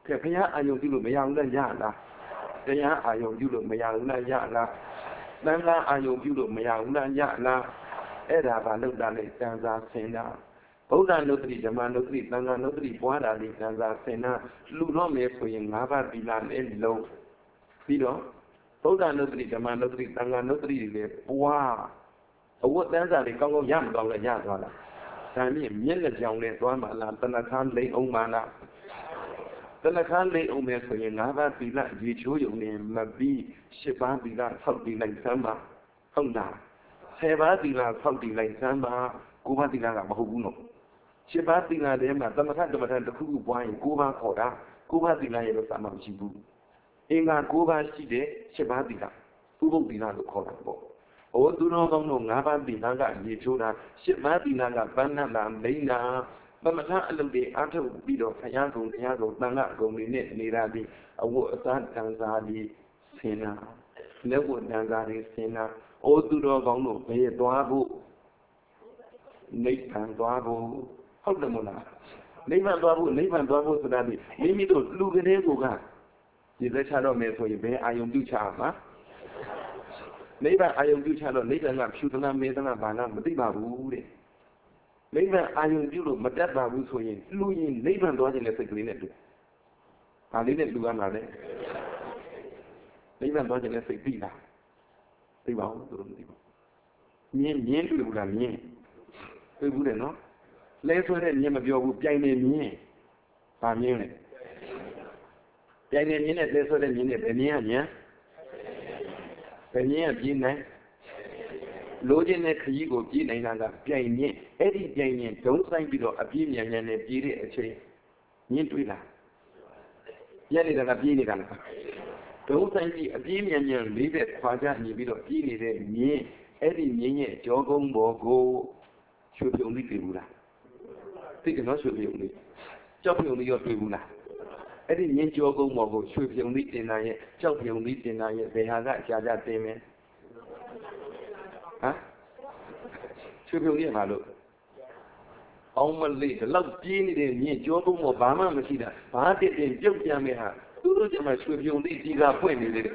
ကဲဘုရားအာယုံပြုလို့မရဘူးလားရလားတရားအာယုံပြုလို့မရဘူးလားရလားသံဃာအာယုံပြုလို့မရဘူးလားရလားအဲ့ဒါဘာလို့တာလဲတန်စာဆင်တာဗုဒ္ဓနုတ္တိဓမ္မနုတ္တိသံဃာနုတ္တိပွားတာလေးတန်စာဆင်တာလူတော့မယ်ဆိုရင်၅ပါးသီလနဲ့လုံးပြီးတော့ဗုဒ္ဓနုတ္တိဓမ္မနုတ္တိသံဃာနုတ္တိတွေပွားအဝတ်တန်းစာတွေကောင်းကောင်းရမကောင်းလဲရသွားလားဒါမြင့်မျက်လက်ကြောင်နဲ့သွားမှလားတဏ္ဍခါလိမ့်အောင်မှလားတဏ္ဍခါလိမ့်အောင်မယ်ဆိုရင်၅ပါးသီလရေချိုးယုံနေမပြီး၈ပါးသီလဆောက်တည်လိုက်စမ်းပါဟုတ်လားဆယ်ပါးသီလဆောက်တည်လိုက်စမ်းပါ၉ပါးသီလကမဟုတ်ဘူးနော်၈ပါးသီလထဲမှာတမထတမထတစ်ခုခုပွားရင်၉ပါးခေါ်တာ၉ပါးသီလရဲ့လို့စာမှမရှိဘူးအင်္ဂါ၉ပါးရှိတဲ့၈ပါးသီလဥပုပ်သီလလို့ခေါ်တာပေါ့ဩသူတော်ကောင်းတို့၅ပါးသီလကရေချိုးတာ၈ပါးသီလကပန်းနတ်လာလိမ့်တာသမထအလုပ်တွေအားထုတ်ပြီးတော့ဘုရားကုံတရားကုံသံဃာကုံတွေနဲ့နေတာဒီအဝတ်အစားတန်စာတွေဆင်တာလက်ဝတ်တန်စာတွေဆင်တာဩသူတော်ကောင်းတို့ဘယ်သွားဖို့နိဗ္ဗာန်သွားဖို့ဟုတ်တယ်မို့လားနိဗ္ဗာန်သွားဖို့နိဗ္ဗာန်သွားဖို့ဆိုတာဒီမိမိတို့လူကလေးကိုကဒီလက်ချတော့မယ်ဆိုရင်ဘယ်အာယုံပြုချမှာနိဗ္ဗာန်အာယုံပြုချတော့နိဗ္ဗာန်ကဖြူသလားမဲသလားဘာလားမသိပါဘူးတဲ့နိဗ္ဗာန်အာယုံပြုလို့မတတ်ပါဘူးဆိုရင်လူရင်နိဗ္ဗာန်သွားခြင်းနဲ့စိတ်ကလေးနဲ့တူဘာလေးနဲ့လူရမှာလဲနိဗ္ဗာန်သွားခြင်းနဲ့စိတ်ပြီးလားသိပါဘူးသူတို့မသိဘူးမြင်မြင်တွေ့ဘူးလားမြင်တွေ့ဘူးတယ်နော်လဲဆွဲတဲ့မြင်မပြောဘူးပြိုင်နေမြင်ဘာမြင်လဲပြိုင်နေမြင်နဲ့လဲဆွဲတဲ့မြင်နဲ့ဘယ်မြင်ရမြင်ဘယ်မြင်ရပြင်းနိုင်လိုချင်တဲ့ခရီးကိုပြေးနိုင်တာကပြိုင်မြင့်အဲ့ဒီပြိုင်မြင့်ဒုံးဆိုင်ပြီးတော့အပြေးမြန်မြန်နဲ့ပြေးတဲ့အချိန်မြင့်တွေ့လားပြက်နေတာကပြေးနေတာလားဒုံးဆိုင်ပြီးအပြေးမြန်မြန်လေးတဲ့ခွာကြညီပြီးတော့ပြေးနေတဲ့မြင့်အဲ့ဒီမြင့်ရဲ့ကြောကုန်းပေါ်ကိုရွှေပြုံလေးတွေ့ဘူးလားသိတယ်နော်ရွှေပြုံလေးကြောက်ပြုံလေးရောတွေ့ဘူးလားအဲ့ဒီမြင့်ကြောကုန်းပေါ်ကိုရွှေပြုံလေးတင်တာရဲ့ကြောက်ပြုံလေးတင်တာရဲ့ဘယ်ဟာကအကြာကြာတင်မယ်ဟမ်ချွေပြုံလေးပါလို့အောင်မလေးဒီလောက်ပြင်းနေတဲ့မြင့်ကြောကုန်းပေါ်ဘာမှမရှိတာဘာတစ်တင်ပြုတ်ကြမ်းမဲ့ဟာသူတို့ကျမှချွေပြုံလေးကြီးကဖွင့်နေလေ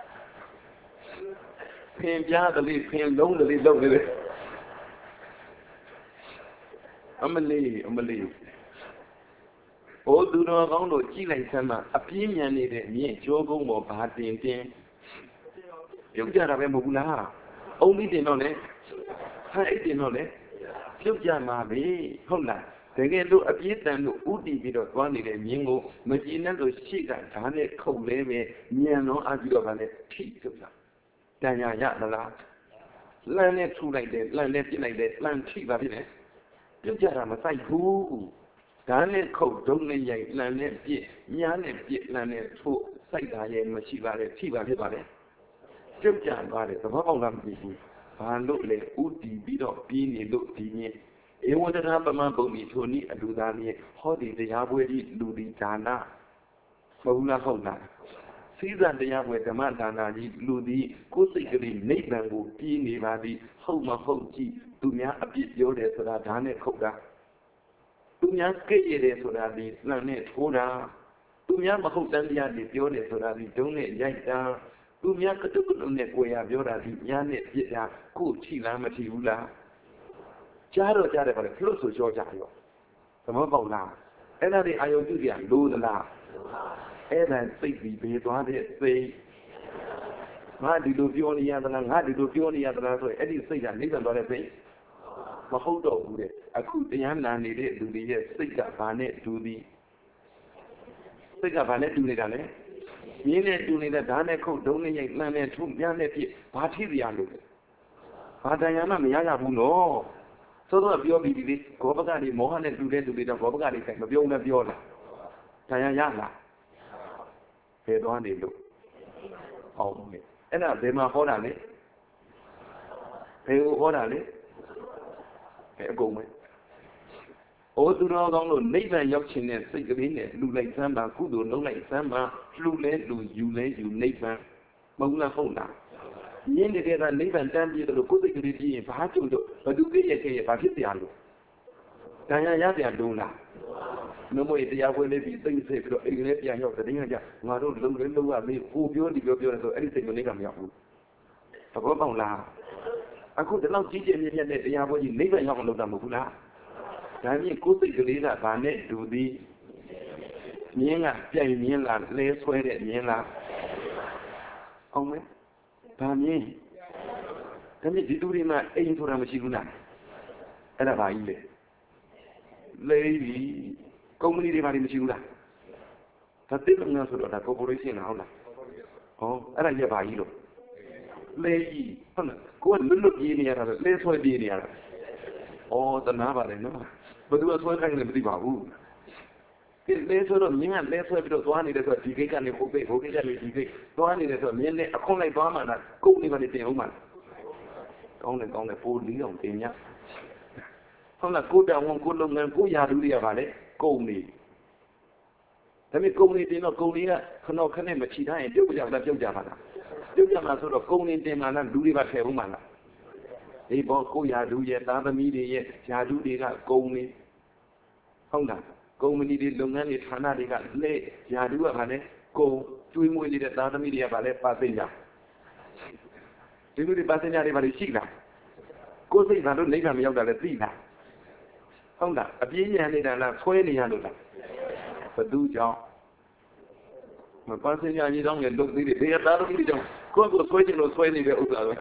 ဖင်ပြားတလေးဖင်လုံးတလေးလောက်နေလေအမလေးအမလေးဟိုသူတော်ကောင်းတို့ကြည့်လိုက်စမ်းမှာအပြင်းမြန်နေတဲ့မြင့်ကြောကုန်းပေါ်ဘာတင်တင်ပြုတ်ကြတာပဲမဟုတ်ဘူးလားအုံးပြီးတင်တော့လေဟဲ့အဲ့တင်တော့လေပြုတ်ကြမှာပဲဟုတ်လားတကယ်လို့အပြေးတန်လို့ဥတီပြီးတော့သွားနေတဲ့မြင်းကိုမကြည်နဲ့လို့ရှိကဓာတ်နဲ့ခုတ်လဲပဲညံတော့အပြီးတော့ဗာလဲထိပြုတ်ကြတန်ညာရသလားလမ်းနဲ့ထူလိုက်တယ်လမ်းနဲ့ပြစ်လိုက်တယ်လမ်းထိပါဖြစ်တယ်ပြုတ်ကြတာမဆိုင်ဘူးဓာတ်နဲ့ခုတ်ဒုံနဲ့ရိုက်လမ်းနဲ့ပြစ်ညားနဲ့ပြစ်လမ်းနဲ့ထိုးစိုက်တာရဲ့မရှိပါနဲ့ထိပါဖြစ်ပါလေပြုတ်ကြသွားတယ်သဘောပေါက်လားမသိဘူးဘာလို့လဲဥတီပြီးတော့ပြီးနေလို့ဒီမြင်ဧဝံတရပမပုံပြီးထိုနည်းအလူသားမြင်ဟောဒီတရားပွဲကြီးလူဒီဒါနမဟုတ်လားဟုတ်လားစိဇံတရားပွဲဓမ္မဒါနကြီးလူဒီကိုယ်စိတ်ကလေးနိဗ္ဗာန်ကိုပြီးနေပါသည်ဟုတ်မဟုတ်ကြည့်သူများအပြစ်ပြောတယ်ဆိုတာဒါနဲ့ခုတ်တာသူများကြည့်ရတယ်ဆိုတာဒီလှမ်းနဲ့ထိုးတာသူများမဟုတ်တန်တရားတွေပြောတယ်ဆိုတာဒီဒုံးနဲ့ရိုက်တာသူများကတုကလုံးနဲ့ကိုယ်ရပြောတာဒီညာနဲ့ပြစ်တာကိုထိလားမထိဘူးလားကြားတော့ကြားတယ်ပါလေဖလို့ဆိုကြောကြရောသဘောပေါက်လားအဲ့ဒါတွေအာယုံပြုကြလို့သလားအဲ့ဒါစိတ်ပြီးဘေးသွားတဲ့စိတ်ငါဒီလိုပြောနေရသလားငါဒီလိုပြောနေရသလားဆိုရင်အဲ့ဒီစိတ်ကနိဗ္ဗာန်သွားတဲ့စိတ်မဟုတ်တော့ဘူးတဲ့အခုတရားနာနေတဲ့လူတွေရဲ့စိတ်ကဘာနဲ့တူသည်စိတ်ကဘာနဲ့တူနေတာလဲမြင်းနဲ့တူနေတဲ့ဓာတ်နဲ့ခုတ်ဒုံးနဲ့ရိုက်လှမ်းနဲ့ထုပြန်းနဲ့ပြစ်ဘာထိစရာလို့လဲဘာတရားမှမရရဘူးနော်သို့တော့ပြောပြီးဒီလေးဂောဘကတွေမောဟနဲ့တူတဲ့လူတွေတော့ဂောဘကတွေဆိုင်မပြုံးနဲ့ပြောလားတရားရလားဘယ်သွားနေလို့အောင်မယ်အဲ့ဒါဘယ်မှာဟောတာလဲဘယ်ကိုဟောတာလဲဘယ်အကုန်ပဲဩသူတော်ကောင်းလို့နိဗ္ဗာန်ရောက်ခြင်းနဲ့စိတ်ကလေးနဲ့လူလိုက်စမ်းပါကုသိုလ်လုပ်လိုက်စမ်းပါလူလဲလူယူလဲယူနိဗ္ဗာန်မဟုတ်လားဟုတ်လားမြင်နေတဲ့ကနိဗ္ဗာန်တန်းပြည့်တယ်လို့ကိုယ်စိတ်ကလေးပြည့်ရင်ဘာကြုံတော့ဘသူပြည့်ရဲ့ခဲ့ရဲ့ဘာဖြစ်တရားလို့တန်ရရတရားလုံးလား no more the Yahweh be things say, but in the young of the Dinga, Maro, Lumba, who you the Gobio, so anything you make a Yahoo. A Gobon La. I could not teach any of the Yahweh, never young of the Mugula. I mean, could the Gulina, Banet, do the Niena, Niena, less way at Niena. Only Pami. Come to do him at eight for Ramashiguna. And a baile. Lady, community Marimashiguna. That didn't answer the corporation. Oh, and I have a hero. Lady, go and look in here, let's wait in here. Oh, the Nava, no. But it was one kind of the Babu. Let's sort of mean and let's have it one in the Tigak and the Hope, Hope, one in the Mene, a conlay bomber, and go even the woman. Only on the full deal, Kenya. From the good and one good long and go Yaduria Valley, go me. Let me go in or go near, no can name a cheetah and do that Java. Do them a sort of go in them and do the woman. They both go Yaduya, the other media, Yaduria, go me. Honda. Go many did Lungan, Hana, they got lay, Yadu Hane, go, two more did the other media ballet passenger. You do the passenger, everybody see that. Go say, I don't need a meal that I see that. Honda, a being and a twenty hundred. But do job. My passenger, you don't look at it. They are not really don't. Go go sweating or sweating the other.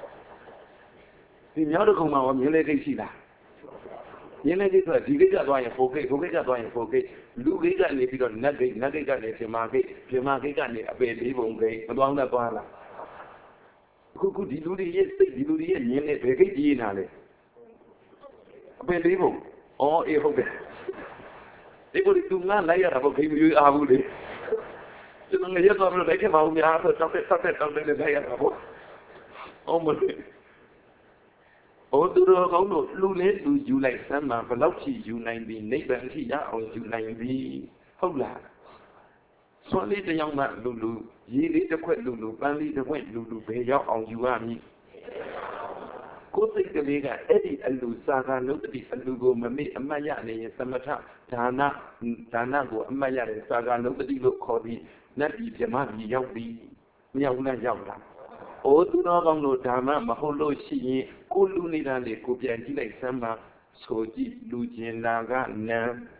The other come out, you let see that. You let it to you get one for gate, who get one for gate. Look at it if you don't nothing, nothing got it, your market, your market got it, a baby won't pay, along the bar. Who could you do the yes, you do the yes, you let it be in alley. Baby won't, or a hope. They would do not like about him, you are would. You don't get over the came out, we have to stop it, stop it, stop it, and almost. Oh, do the Lune do you like Sama, Veloci, you nine be neighbor, or you nine be Hola. So let the young man Lulu, ye lead the quet Lulu, only the wet Lulu, pay out on you and me. Go take the Lega, Eddie and Lusaga, nobody and Lugo, Mami, and Mayani, and Samata, Tana, Tanago, and Mayani, Saga, nobody look called me, not be Yamami, Yawi, Miauna Yawa. Oh, do not on no Dama, Maholo, she, Kulunida, the Kupian, like Sama, so deep, Lucian Naga, Nam,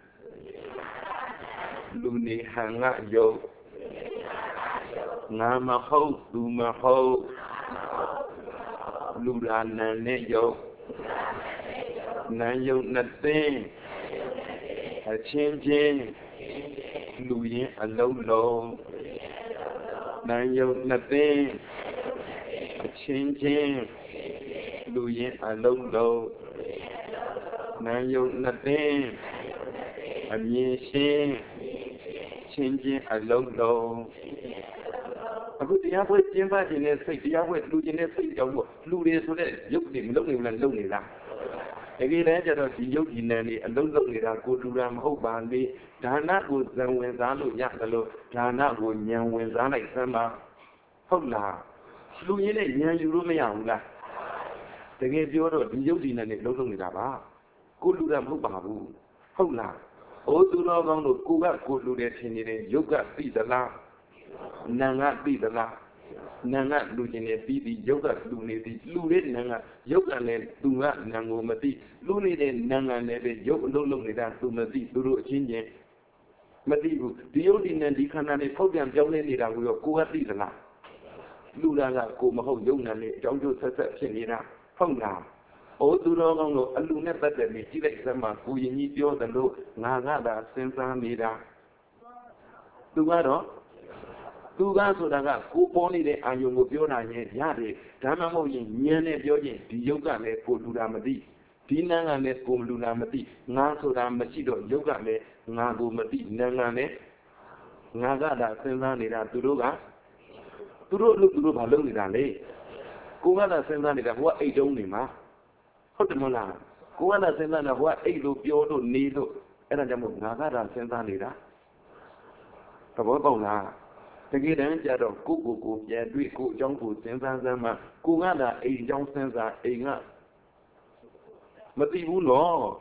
Luni Hanga, Yo, Nama Ho, Luma Ho, Lurana, Yo, Nayo, nothing, a changing, Louis, a low low, Nayo, nothing. Changing, Louis, a low low. Now you're nothing. I'm yeshing, changing a low low. I put the average invite in a state, the average losing a state of Louis, looking, looking, and lonely. Again, I just see you in any and don't look at go to Ram Hobandi, Dana would then when Zano Yakalo, Dana would young when Zana Sama. Hola. Louis, you room young. The gate your using and it looking at Abba. Go to Ram Hobabu. Hola. Oh, do not want to go up, go to that in it. You got be the laugh. Nanga be the laugh. Nanga losing a baby, yoga, lunity, lurid nanga, yoga and dunga, nango mati, lunid and nanga never, yoga, no longer than to mati, duro, chinje. Matibu, the only Nandi Canane program, Johnny, that we will go at the laugh. Lula, go Maho, Yona, John Joseph, Senina, Honga. Oh, do not know a luna better, the Chile Sama, who you need your the low, Nagada, Sensa Nida. Dugado? Duga so that who pony the annual Biona Yadi, Tanamo in Yene Yogi, the yoga le for Luramadi, Tina le for Luramadi, Naso Masido, yoga le, Nago Mati, Nangane, Nagada, Senanida, Turuga, Turu look to Balonidale. Kuana Senanida, what eight only ma? Hotamala, Kuana Senana, what eight look Yodo, Nido, and a Jamu Nagada, Senanida. Pavola. The good answer of Kuku, Yadri, Jonku, Sensama, Kugana, a John Sensa, a nut. But the law,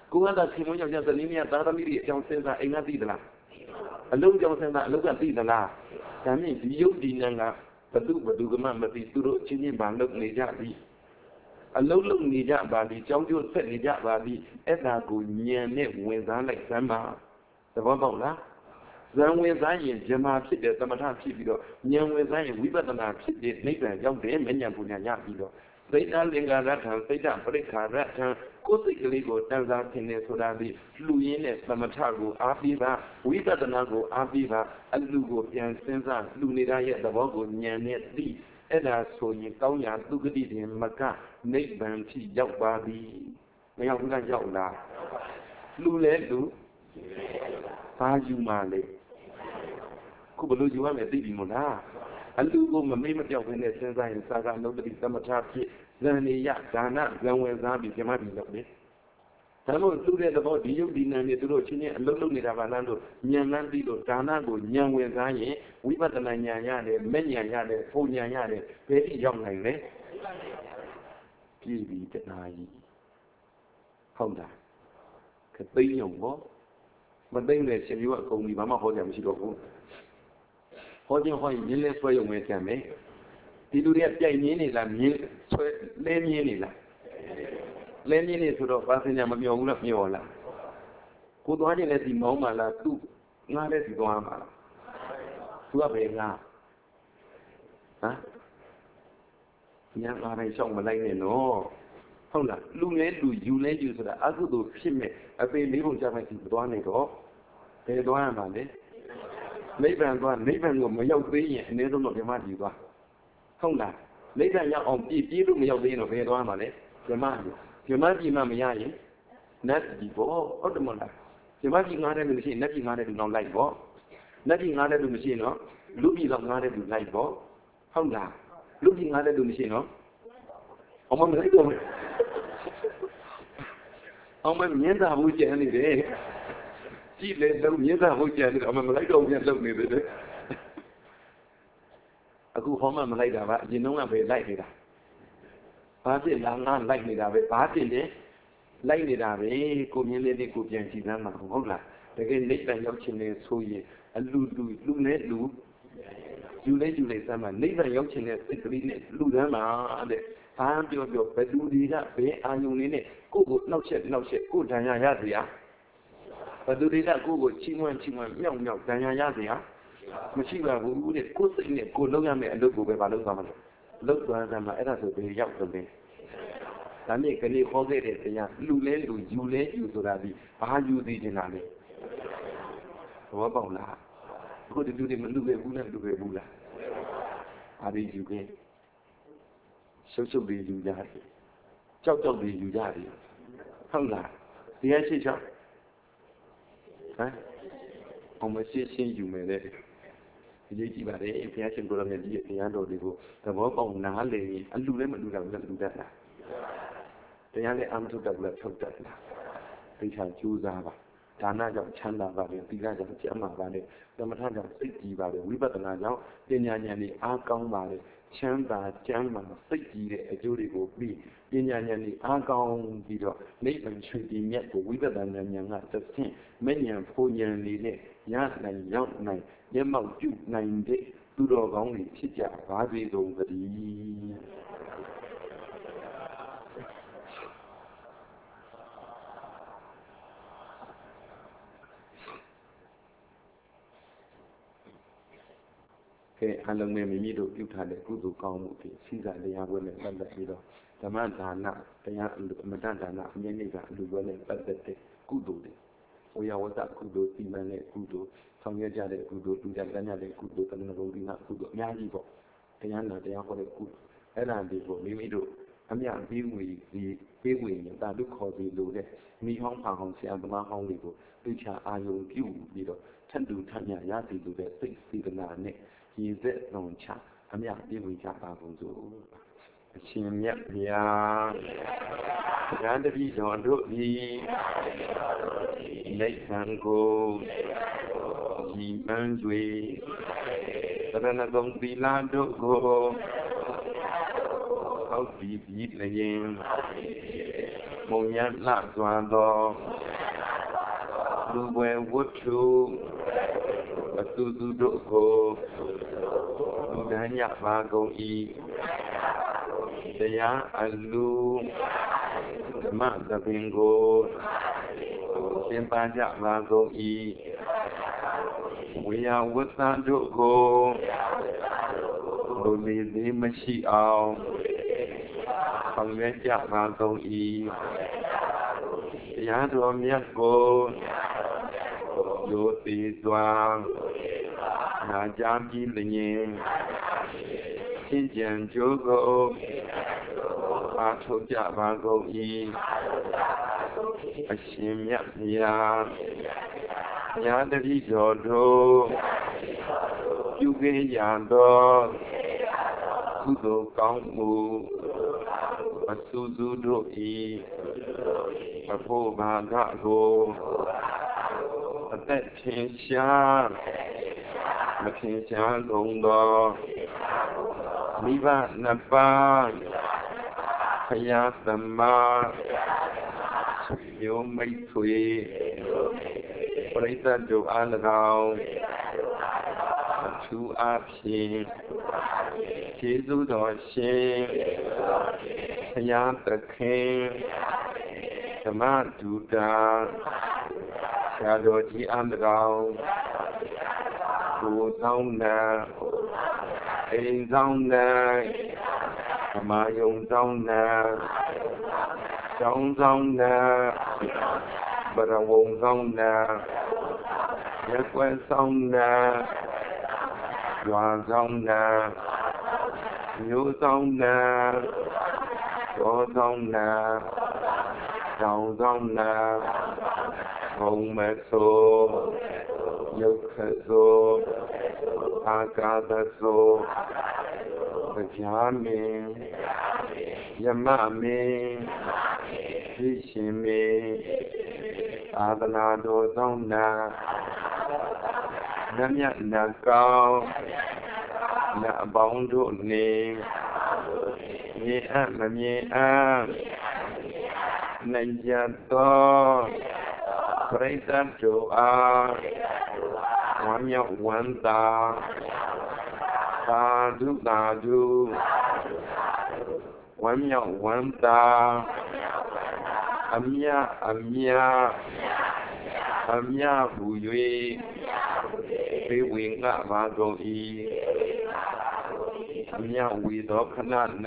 ကိုကသာခင်မွန်းယောက်ျားဇနီးမယားသားသမီးတွေအကြောင်းစဉ်းစားအိမ်ကသိသလားအလုံးကြောင့်စဉ်းစားအလုံးကသိသလားဒါမြင့်ဒီယုတ်ဒီနံကဘသူဘသူကမှမသိသူတို့ချင်းချင်းဘာလုပ်နေကြသည်အလုံးလုံးနေကြပါသည်ကြောင်းကျိုးဆက်နေကြပါသည်အဲ့ဒါကိုညံနဲ့ဝင်စားလိုက်စမ်းပါသဘောပေါက်လားဇံဝင်စားရင်ဇမာဖြစ်တယ်သမထဖြစ်ပြီးတော့ဉာဏ်ဝင်စားရင်ဝိပဿနာဖြစ်တဲ့နိဗ္ဗာန်ရောက်တယ်မဉဏ်ပူညာရပြီးတော့စိတ်တလင်္ကာရထံစိတ်တပရိခါရထံကိုယ်စိတ်ကလေးကိုတန်စားခြင်းနဲ့ဆိုတာဒီလှူရင်းနဲ့သမထကိုအားပေးပါဝိပဿနာကိုအားပေးပါအလှကိုပြန်စဉ်းစားလှူနေတာရဲ့သဘောကိုဉာဏ်နဲ့သိအဲ့ဒါဆိုရင်ကောင်းရာသုဂတိတင်မကနိဗ္ဗာန်ဖြစ်ရောက်ပါပြီမရောက်ဘူးလားရောက်လားလှူလဲလှူဘာယူမှလဲခုဘလို့ယူရမယ်သိပြီမို့လားအလူကိုမမေ့မပြောက်ဘဲနဲ့စဉ်းစားရင်သာကအနုတ္တိသမထဖြစ်ဇန်နေယဒါနဇံဝင်စားပြီးပြမပြီးလို့လေဒါမို့သူတဲ့သဘောဒီယုတ်ဒီနံနေသူတို့ချင်းချင်းအလုံးလုံးနေတာပါလားလို့ဉာဏ်လန်းပြီးလို့ဒါနကိုဉာဏ်ဝင်စားရင်ဝိပဿနာဉာဏ်ရတယ်မဲ့ဉာဏ်ရတယ်ဖုန်ဉာဏ်ရတယ်ဘယ်ထိရောက်နိုင်လဲပြည်ပြီးတနာကြီးဟုတ်လားခသိမ်းရုံပေါ့မသိမ့်တဲ့ရှင်မျိုးအကုန်ကြီးဘာမှဟောကြမရှိတော့ဘူးဟောခြင်းဟောရင်မြင်းလဲဆွဲရုံပဲကြံမယ်ဒီလူတွေကပြိုင်မြင်းနေလားမြင်းဆွဲလဲမြင်းနေလားလဲမြင်းနေဆိုတော့ဘာစင်ညာမမျောဘူးလားမျောလားကိုသွားခြင်းလဲဒီမောင်းပါလားသူ့ငါလဲဒီသွားမှာလားသူကဘယ်ငါဟမ်ညာငါတိုင်းရှောက်မလိုက်နဲ့နော်ဟုတ်လားလူလဲလူယူလဲယူဆိုတာအကုသိုလ်ဖြစ်မဲ့အပေလေးပုံကြမဲ့ဒီသွားနေတော့ဘယ်သွားရမှာလဲနိဗ္ဗာန်သွားနိဗ္ဗာန်ကိုမရောက်သေးရင်အနည်းဆုံးတော့ဓမ္မတည်သွားဟုတ်လားနိဗ္ဗာန်ရောက်အောင်ပြည့်ပြည့်လို့မရောက်သေးရင်တော့ဘယ်သွားမှာလဲဓမ္မတည်ဓမ္မတည်မှမရရင်နတ်တည်ပေါ့ဟုတ်တယ်မဟုတ်လားဓမ္မတည်ငားတဲ့လူမရှိရင်နတ်တည်ငားတဲ့လူတော့လိုက်ပေါ့နတ်တည်ငားတဲ့လူမရှိရင်တော့လူပြည်တော့ငားတဲ့လူလိုက်ပေါ့ဟုတ်လားလူပြည်ငားတဲ့လူမရှိရင်တော့အမမလိုက်တော့အောင်မမြင်တာဘူးကျန်နေတယ်ကြည့်လေတော့မြင်တာဘူးကျန်နေတယ်အမမလိုက်တော့ပြန်လုံနေတယ်အခုဟောမှမလိုက်တာပါအရင်တော့ကပဲလိုက်နေတာဘာဖြစ်လားငါလိုက်နေတာပဲဘာဖြစ်လဲလိုက်နေတာပဲကိုမြင်လေးလေးကိုပြန်ကြည့်သမ်းမှာဟုတ်လားတကယ်နိဗ္ဗာန်ရောက်ခြင်းနဲ့ဆိုရင်အလူလူလူနဲ့လူယူလဲယူလဲစမ်းမှာနိဗ္ဗာန်ရောက်ခြင်းနဲ့စိတ်ကလေးနဲ့လူသမ်းမှာတဲ့ဘာပြောပြောဘယ်သူတွေကဘယ်အာယုန်လေးနဲ့ကိုယ့်ကိုနှောက်ချက်နှောက်ချက်ကိုယ်ဒဏ်ရာရစေရဘယ်သူတွေကကိုယ့်ကိုချီးမွမ်းချီးမွမ်းမြောက်မြောက်ဒဏ်ရာရစေရမရှိပါဘူးတဲ့ကိုယ်စိတ်နဲ့ကိုယ်လုပ်ရမယ့်အလုပ်ကိုပဲမလုပ်သွားမှာလို့လုပ်သွားတယ်မှာအဲ့ဒါဆိုဘယ်ရောက်တော့လဲဒါနဲ့ကလေးခေါ်ခဲ့တဲ့တရားလူလဲလူယူလဲယူဆိုတာဒီဘာယူသေးတင်လားလဲဘောပေါက်လားအခုဒီလူတွေမလူခဲ့ဘူးလားလူခဲ့ဘူးလားအားဒီယူခဲ့ရှုပ်ရှုပ်လေးယူကြတယ်ကြောက်ကြောက်လေးယူကြတယ်ဟုတ်လားတရားရှိချောင်းဟမ်အောင်မရှိရှင်းယူမယ်လေဒီလေးကြည့်ပါလေဘုရားရှင်ကိုရမေကြီးရဲ့တရားတော်တွေကိုသဘောပေါက်နားလည်ရင်အလူလည်းမလူတာဘူးလည်းလူတတ်တာတရားလည်းအမှထုတ်တတ်ဘူးလည်းထုတ်တတ်တာသိချာကြိုးစားပါဒါနကြောင့်ချမ်းသာပါလေသီလကြောင့်ကျမ်းမာပါလေသမထကြောင့်စိတ်ကြည်ပါလေဝိပဿနာကြောင့်ပညာဉာဏ်နဲ့အားကောင်းပါလေချမ်းသာကျမ်းမာစိတ်ကြည်တဲ့အကျိုးတွေကိုပြီးပညာဉာဏ်နဲ့အားကောင်းပြီးတော့နိဗ္ဗာန်ချွေတည်မြတ်ကိုဝိပဿနာဉာဏ်ကသဖြင့်မဉဏ်ဖို့ဉာဏ်လေးနဲ့ရနိုင်ရောက်နိုင်မျက်မှောက်ပြုနိုင်တဲ့သူတော်ကောင်းတွေဖြစ်ကြပါစေကုန်သတည်းကဲအလုံးမဲ့မိမိတို့ပြုထားတဲ့ကုသိုလ်ကောင်းမှုတွေစီးစားတရားပွဲနဲ့ပတ်သက်ပြီးတော့ဓမ္မဒါနတရားအမတ္တဒါနအမြင့်မြတ်ကအလူပွဲနဲ့ပတ်သက်တဲ့ကုသိုလ်တွေဝေယဝတ္တကုသိုလ်စီမံတဲ့ကုသိုလ်ဆောင်ရွက်ကြတဲ့ကုသိုလ်လူကြတဲ့ညတဲ့ကုသိုလ်တဏှာဘုံဒီနာကုသိုလ်အများကြီးပေါ့တရားနာတရားဟောတဲ့ကုသိုလ်အဲ့ဒါတွေကိုမိမိတို့အမြတ်ပြီးဝေဒီပြီးဝေရင်တာတို့ခေါ်ပြီးလို့တဲ့မိဟောင်းဖာဟောင်းဆရာသမားဟောင်းတွေကိုသိချာအာယုံပြုပြီးတော့ထပ်တူထပ်မြရစီလို့တဲ့စိတ်စေတနာနဲ့ရည်သက်လုံးချအမြပြေဝေကြပါကုန်စို့အရှင်မြတ်ဗျာဗုဒ္ဓတပည့်တော်တို့ဤနိဗ္ဗာန်ကိုဤပန်းကျွေသရဏဂုံသီလတို့ကိုဟောက်ပြီးပြီးလျင်မုံရလှစွာသောလူပွဲဝတ္ထုအတူတူတို့ကိုလူဒန်းရပါကုန်၏တရားအလူဓမ္မသဘင်ကိုသင်ပါကြပါကုန်၏ဝေယဝတ္တတို့ကိုလူမီသည်မရှိအောင်ဆောင်ရွက်ကြပါကုန်၏တရားတော်မြတ်ကိုလူသိစွာနာကြားပြီးလျင်ရှင်းကြံကြိုးကိုအားထုတ်ကြပါကုန်၏အရှင်မြတ်ဗျာညာတတိတော်တို့ပြုခဲ့ရသောကုသိုလ်ကောင်းမှုအဆူဆူတို့၏အဖို့ဘာကကိုအသက်ထင်ရှားမထင်ရှားကုန်သောမိဘနှစ်ပါးဖယားသမားမျိုးမိတ်ဆွေပရိသတ်တို့အား၎င်းအထူးအားဖြင့်ကျေးဇူးတော်ရှင်ဘုရားသခင်ဓမ္မဒုတာဆရာတော်ကြီးအား၎င်းကိုယ်ဆောင်နာအိမ်ဆောင်နာဓမ္မယုံဆောင်နာကျောင်းဆောင်နာဘရဝုံဆောင်နာရက်ွယ်ဆောင်နာရွာဆောင်နာမျိုးဆောင်နာကျော်ဆောင်နာကျောင်းဆောင်နာဘုံမဆိုယုတ်ခဆိုအာကာသဆိုကြာမင်းယမမင်းသိရှင်မင်းသာသနာတော်ဆောင်နာနမြတ်နာကောင်းနာအပေါင်းတို့နေမြင်အပ်မမြင်အပ်နိုင်ကြသောပရိသတ်တို့အားဝမ်းမြောက်ဝမ်းသာသာဓုသာဓုဝမ်းမြောက်ဝမ်းသာအမြအမြအမြဟူ၍ပေဝင်ငါပါကုန်၏အမြဝီသောခဏ၌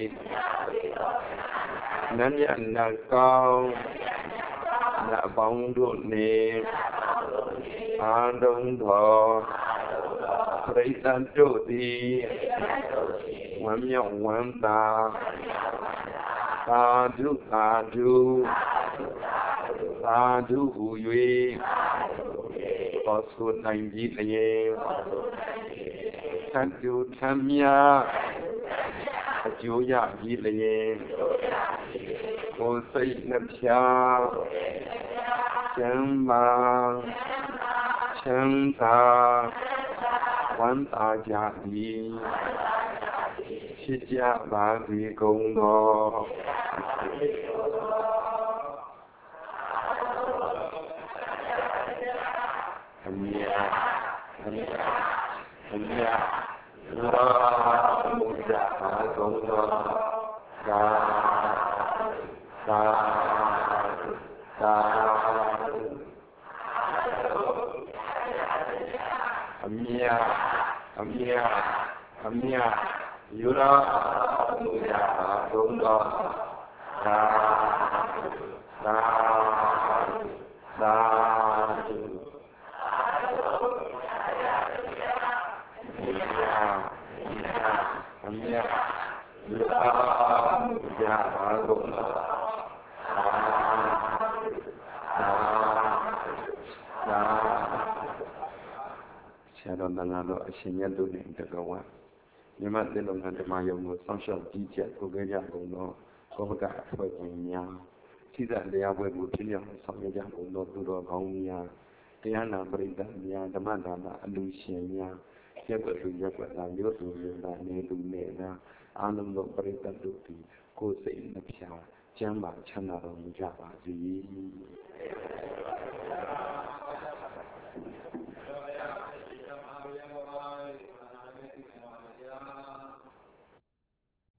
နတ်မြတ်နာကောင်းနတ်ပေါင်းတို့နေအာတုံသောပရိသတ်တို့သည်ဝမ်းမြောက်ဝမ်းသာသာဓုသာဓုသာဓုဟူ၍သောဆိုနိုင်ပြီးလျင်သံကျူထမ်းမြအကျိုးရပြီးလျင်ကိုယ်စိတ်နှပြချမ်းသာချမ်းသာဝမ်းသာကြသည်ဖြစ်ကြပါစေကုန်သောအမြတ်အမြတ်အမြတ်သာမုဒ္ဒအာကုန်သောသာသာသာအမြတ်အမြတ်အမြတ်ယူရာမုဒ္ဒအာကုန်သောသာသာသာအမြတ်လူအားကြပါကုန်သာသာဆရာတော်တန်ခါတော်အရှင်မြတ်တို့နဲ့တကဝမြမတေလုံငန်းဓမ္မယုံကိုစောင့်ရှောက်ကြည့်ချက်ကိုကြကြကုန်သောကောပကအဖွဲ့ဝင်များစိတ္တတရားပွဲကိုဖြစ်ရောက်ဆောင်ရွက်ကြကုန်သောသူတော်ကောင်းများတရားနာပရိသတ်များဓမ္မဒါနအလူရှင်များရက်ွက်လူရက်ွက်သားမြို့သူမြို့သားနေသူနေသားအာနုံသောပရိသတ်တို့သည်ကိုယ်စိတ်နှပြကျမ်းမာချမ်းသာတော်မူကြပါစေ